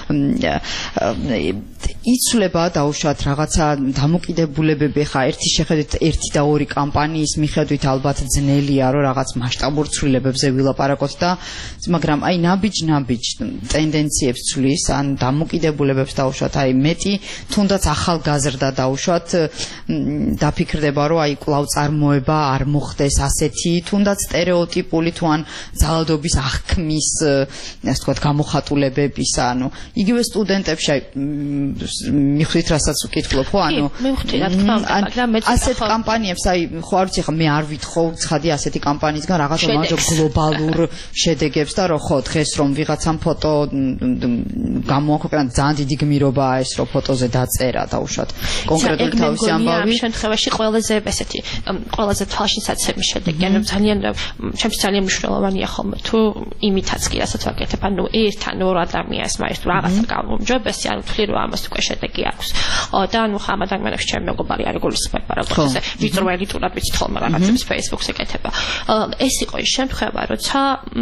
იცვლება დაუშვათ რაღაცა დამოკიდებულებები ხა ერთი შეხედვით ერთი და ორი კამპანიის მიხედვით ალბათ ძნელია რომ რაღაც მასშტაბურ ცვლილებებზე ვილაპარაკოთ და მაგრამ აი ნაბიჯ-ნაბიჯ ტენდენციებს ცვლის ან დამოკიდებულებებს დაუშვათ აი მეტი თუნდაც ახალგაზრდა დაუშვათ დაფიქრდება რომ აი კვლავ წარმოება არ მოხდეს ასეთი თუნდაც სტერეოტიპული თუ ან ძალადობის აღქმის ასე ვთქვათ გამოხატულებების ანუ იგივე სტუდენტებში აი მიხვდით რასაც ვკითხულობ ხო ანუ მივხვდი რა თქმა უნდა მაგრამ მე ასეთ კამპანიებს აი ხო არ ვიცი ხა მე არ ვითხოვ ცხადი ასეთი კამპანიისგან რაღაც მაგალითად გლობალურ შედეგებს და რომ ხო დღეს რომ ვიღაცამ ფოტო გამოაქვეყნა ძალიან დიდი გმირობაა ეს რომ ფოტოზე დაწერა დაუშვათ კონკრეტული თავისი ამბავი ამ შემთხვევაში ყველაზე ესეთი ყველაზე თვალშისაცემი შედეგი ანუ ძალიან ჩემს ძალიან მნიშვნელოვანია ხოლმე თუ იმითაც კი რასაც ვაკეთებ ანუ ერთთან ორ ადამიანს მაინც რაღაცა გამომჯობესი ანუ თვლი რომ ამას უკვე შედეგი აქვს. და ანუ ხამ ადამიანებში ჩემი მეგობარი არის გულისხმობა როგორც ესე ვიწრო ელიტურად ვიცით ხოლმე რაღაცებს Facebook-ზე კეთება. ეს იყო ის შემთხვევა, როცა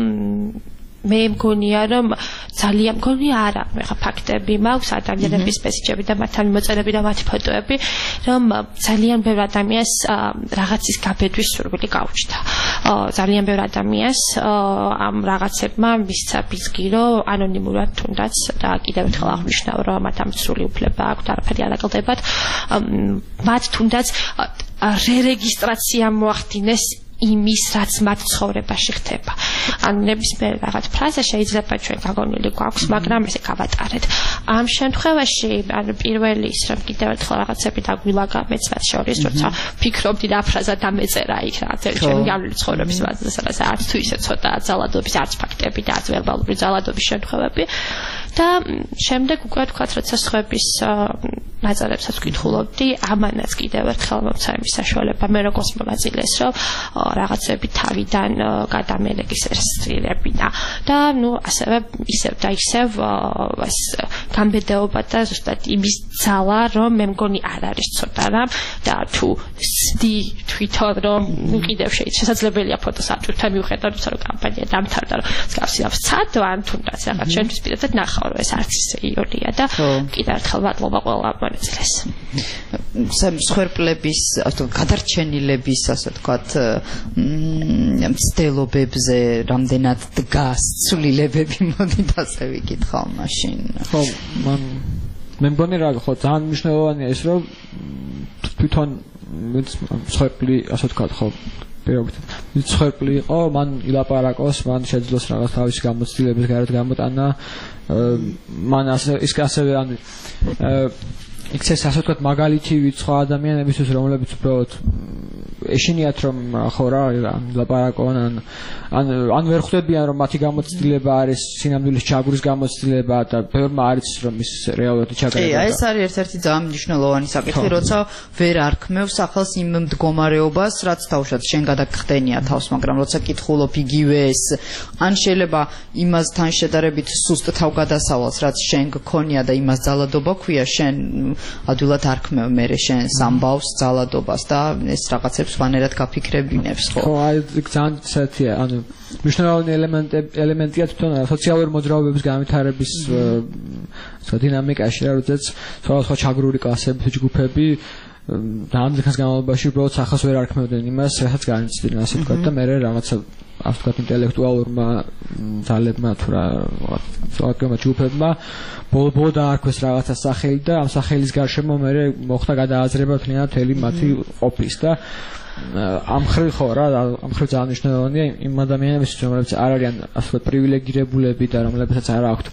მე მგონია რომ ძალიან მგონია არა მე ხა ფაქტები მაქვს ადამიანების მესიჯები და მათთან მოწერები და მათი ფოტოები რომ ძალიან ბევრ ადამიანს რაღაცის გაბედვის სურვილი გაუჩნდა ძალიან ბევრ ადამიანს ამ რაღაცებმა მისცა ბიზგი რომ ანონიმურად თუნდაც და კიდევ ერთხელ აღნიშნავ რომ მათ ამ სრული უფლება აქვთ არაფერი არ აკლდებათ მათ თუნდაც რერეგისტრაცია მოახდინეს იმის რაც მათ ცხოვრებაში ხდება. ან ნებისმიერ რაღაც ფრაზა შეიძლება ჩვენ გაგონილი გვაქვს, მაგრამ ესე გავატარეთ. ამ შემთხვევაში ან პირველი ის რომ კიდევ ერთხელ რაღაცები დაგვილაგა მეც მათ შორის, როცა ფიქრობდი რა ფრაზა დამეწერა იქ რაღაც ჩემი გავლილი ცხოვრების მასზე, სადაც არც თუ ისე ცოტა ძალადობის არც ფაქტები და არც ვერბალური ძალადობის შემთხვევები. და შემდეგ უკვე თქვათ როცა სხვების ნაწერებსაც ვკითხულობდი, ამანაც კიდევ ერთხელ მომცა იმის საშუალება მე როგორც მონაწილეს, რომ რაღაცები თავიდან გადამელეგისტრირებინა და ნუ ასევე ისევ და ისევ ეს გამბედეობა და ზუსტად იმის ძალა, რომ მე მგონი არ არის ცოტა რამ და თუ სდი თვითონ რომ კიდევ შესაძლებელია ფოტოს აჭრთან მიუხედავად იმისა, რომ კამპანია დამთავრდა, რომ მსგავსი ავსცადო ან თუნდაც რაღაც ჩვენთვის პირადად ნახავ, რომ ეს არც ისე იოლია და კიდევ ერთხელ მადლობა ყველა მონაწილეს. მსხვერპლების, ასე ვთქვათ, გადარჩენილების, ასე ვთქვათ, მცდელობებზე რამდენად დგას ცვლილებები, მოდით ასე ვიკითხავ მაშინ. ხო, მან მე მგონი რა ხო ძალიან მნიშვნელოვანია ეს, რომ თვითონ მსხვერპლი, ასე ვთქვათ, ხო პირობითად მსხვერპლი იყო, მან ილაპარაკოს, მან შეძლოს რაღაც თავისი გამოცდილების გარეთ გამოტანა, მან ასე ის ასევე ანუ იქცეს ასე ვთქვათ მაგალითი სხვა ადამიანებისთვის, რომლებიც უბრალოდ ეშინიათ რომ ხო რა ლაპარაკონ ან ან ან ვერ ხვდებიან რომ მათი გამოცდილება არის სინამდვილის ჩაგვრის გამოცდილება და ბევრმა არის რომ ის რეალურად ჩაგრება. აი ეს არის ერთ-ერთი ძალიან მნიშვნელოვანი საკითხი, როცა ვერ არქმევს ახალს იმ მდგომარეობას, რაც თავშად შენ გადაგხდენია თავს, მაგრამ როცა კითხულობ იგივე ეს ან შეიძლება იმასთან შედარებით სუსტ თავგადასავალს, რაც შენ გქონია და იმას ძალადობა ქვია, შენ ადვილად არქმევ მერე შენ სამბავს ძალადობას და ეს რაღაცებს ვანერად გაფიქრებინებს, ხო? ხო, აი ძალიან საერთია, ანუ მნიშვნელოვანი ელემენტი ელემენტია თვითონ სოციალური მოძრაობების განვითარების დინამიკაში, როდესაც სხვადასხვა ჩაგრული კლასები, ჯგუფები ძალიან ძირითადად განმავლობაში უბრალოდ სახას ვერ არქმევდნენ იმას, რასაც განიცდიდნენ, ასე ვთქვათ და მე რაღაცა ასე ვთქვათ ინტელექტუალურმა ძალებმა თუ რა რაღაცა ჯგუფებმა ბოლო-ბოლო დაარქვეს რაღაცა სახელი და ამ სახელის გარშემო მე მოხდა გადააზრება თლიანად მთელი მათი ყოფის და ამ ხრივ ხო რა ამ ხრივ ძალიან მნიშვნელოვანია იმ ადამიანებისთვის, რომლებიც არ არიან ასე ვთქვათ პრივილეგირებულები და რომლებსაც არ აქვთ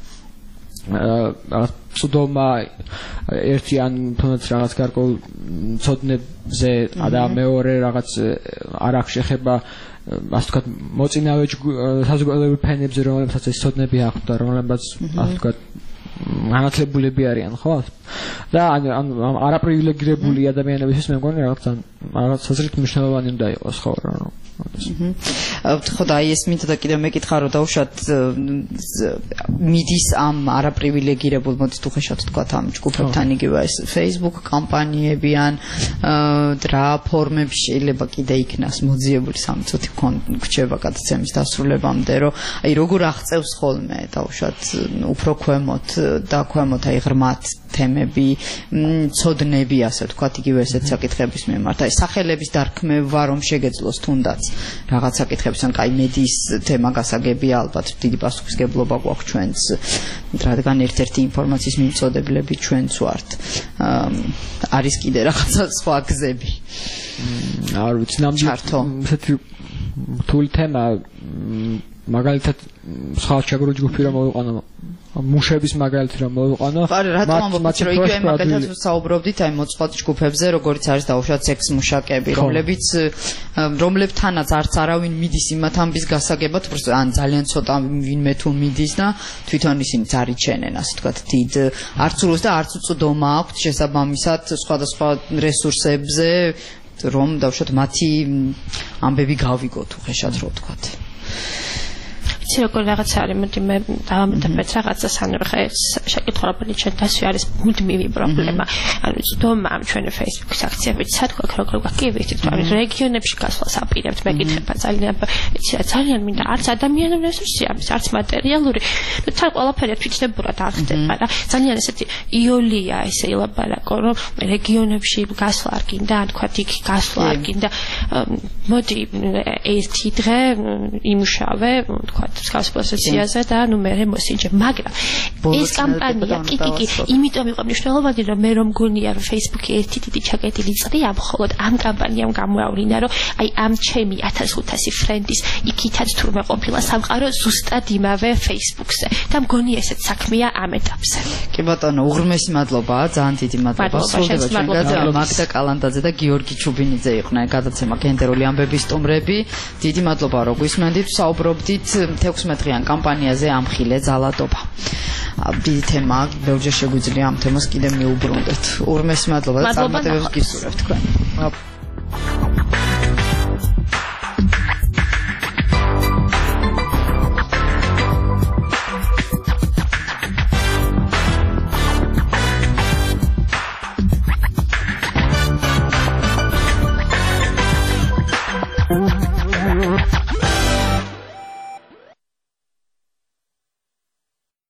რაღაც წვდომა ერთი ან თუნდაც რაღაც გარკვეულ ცოდნებზე და მეორე რაღაც არ აქვს შეხება ასე ვთქვათ მოწინავე საზოგადოებრივ ფენებზე, რომლებსაც ეს ცოდნები აქვთ და რომლებსაც ასე ვთქვათ განათლებულები არიან, ხო? და ან არაპრივილეგირებული ადამიანებისთვის მე მგონი რაღაც რაღაც საზრით მნიშვნელოვანი უნდა იყოს, ხო რა. ხო და აი ეს მინდა და კიდევ მეკითხა რომ დაუშვათ მიდის ამ არაპრივილეგირებულ მოდით უხეშად თქვათ ამ ჯგუფებთან იგივე ეს Facebook კამპანიები ან რა ფორმები შეიძლება კიდე იქნას მოძიებული სამწუთი გრჩება გადაცემის დასრულებამდე, რომ აი როგორ აღწევს ხოლმე დაუშვათ უფრო ქვემოთ და ქვემოთ აი ღრმად თემები, ცოდნები, ასე ვთქვათ, იგივე ესეთ საკითხების მიმართ. აი სახელების დარქმევა რომ შეგეძლოს თუნდაც რაღაც საკითხებს, ან კაი მედიის თემა გასაგებია, ალბათ დიდი პასუხისგებლობა გვაქვს ჩვენს, რადგან ერთ-ერთი ინფორმაციის მიმწოდებლები ჩვენც ვართ. არის კიდე რაღაცა სხვა გზები. არ ვიცი, ნამდვილად ესეთი რთული თემა, მაგალითად სხვა ჩაგრული ჯგუფი რომ მოვიყვანო მუშების მაგალითი რომ მოვიყვანო რატომ ამბობთ რომ იგივე მაგალითად საუბრობდით აი მოწყვლად ჯგუფებზე, როგორც არის დაუშვათ სექს მუშაკები, რომლებიც რომლებთანაც არც არავინ მიდის იმათ ამბის გასაგებად, ან ძალიან ცოტა ვინმე თუ მიდის და თვითონ ისინი წარიჩენენ, ასე ვთქვათ, დიდ არც სრულს და არც უწვდომა აქვთ შესაბამისად სხვადასხვა რესურსებზე, რომ დაუშვათ მათი ამბები გავიგოთ უხეშად რო ვთქვათ. იცი როგორ რაღაც არის, მოდი მე დავამატებთ რაღაცა სანერხე შეკითხვა რომ ჩვენ დასვი არის მუდმივი პრობლემა. ანუ ძდომა ამ ჩვენი Facebook-ის აქციებით სათქვა როგორ გაკეთებთ, ანუ რეგიონებში გასვლას აპირებთ, მეკითხება ძალიან იცი ძალიან მინდა არც ადამიანური რესურსი არის, არც მატერიალური. ნუ თან ყველაფერი თვითნებურად აღხდება რა. ძალიან ესეთი იოლია ესე ილაპარაკო, რომ რეგიონებში გასვლა არ გინდა, ან თქვა იქ გასვლა არ გინდა. მოდი ერთი დღე იმუშავე, თქვა მსგავს პოზიციაზე და ნუ მე მოსიჯე, მაგრამ ეს კამპანია კი კი კი იმიტომ იყო მნიშვნელოვანი, რომ მე რომ გონია რომ Facebook-ი ერთი დიდი ჩაკეტილი წრეა, მხოლოდ ამ კამპანიამ გამოავლინა, რომ აი ამ ჩემი ათას ხუთასი ფრენდის იქითაც თურმე ყოფილა სამყარო ზუსტად იმავე Facebook-ზე და მგონია ესეც საქმეა ამ ეტაპზე. კი ბატონო, უღრმესი მადლობა, ძალიან დიდი მადლობა. სულდება ჩვენ გადაცემა მაგდა კალანდაძე და გიორგი ჩუბინიძე იყვნენ გადაცემა გენდერული ამბების სტუმრები. დიდი მადლობა რომ გვისმენდით, საუბრობდით თექვსმეტ დღიან კამპანიაზე ამხილე ძალადობა. დიდი თემაა, ბევრჯერ შეგვიძლია ამ თემას კიდე მიუბრუნდეთ. ურმეს მადლობა და მადლობა, წარმატებებს ნახვამდის. გისურვებთ თქვენ.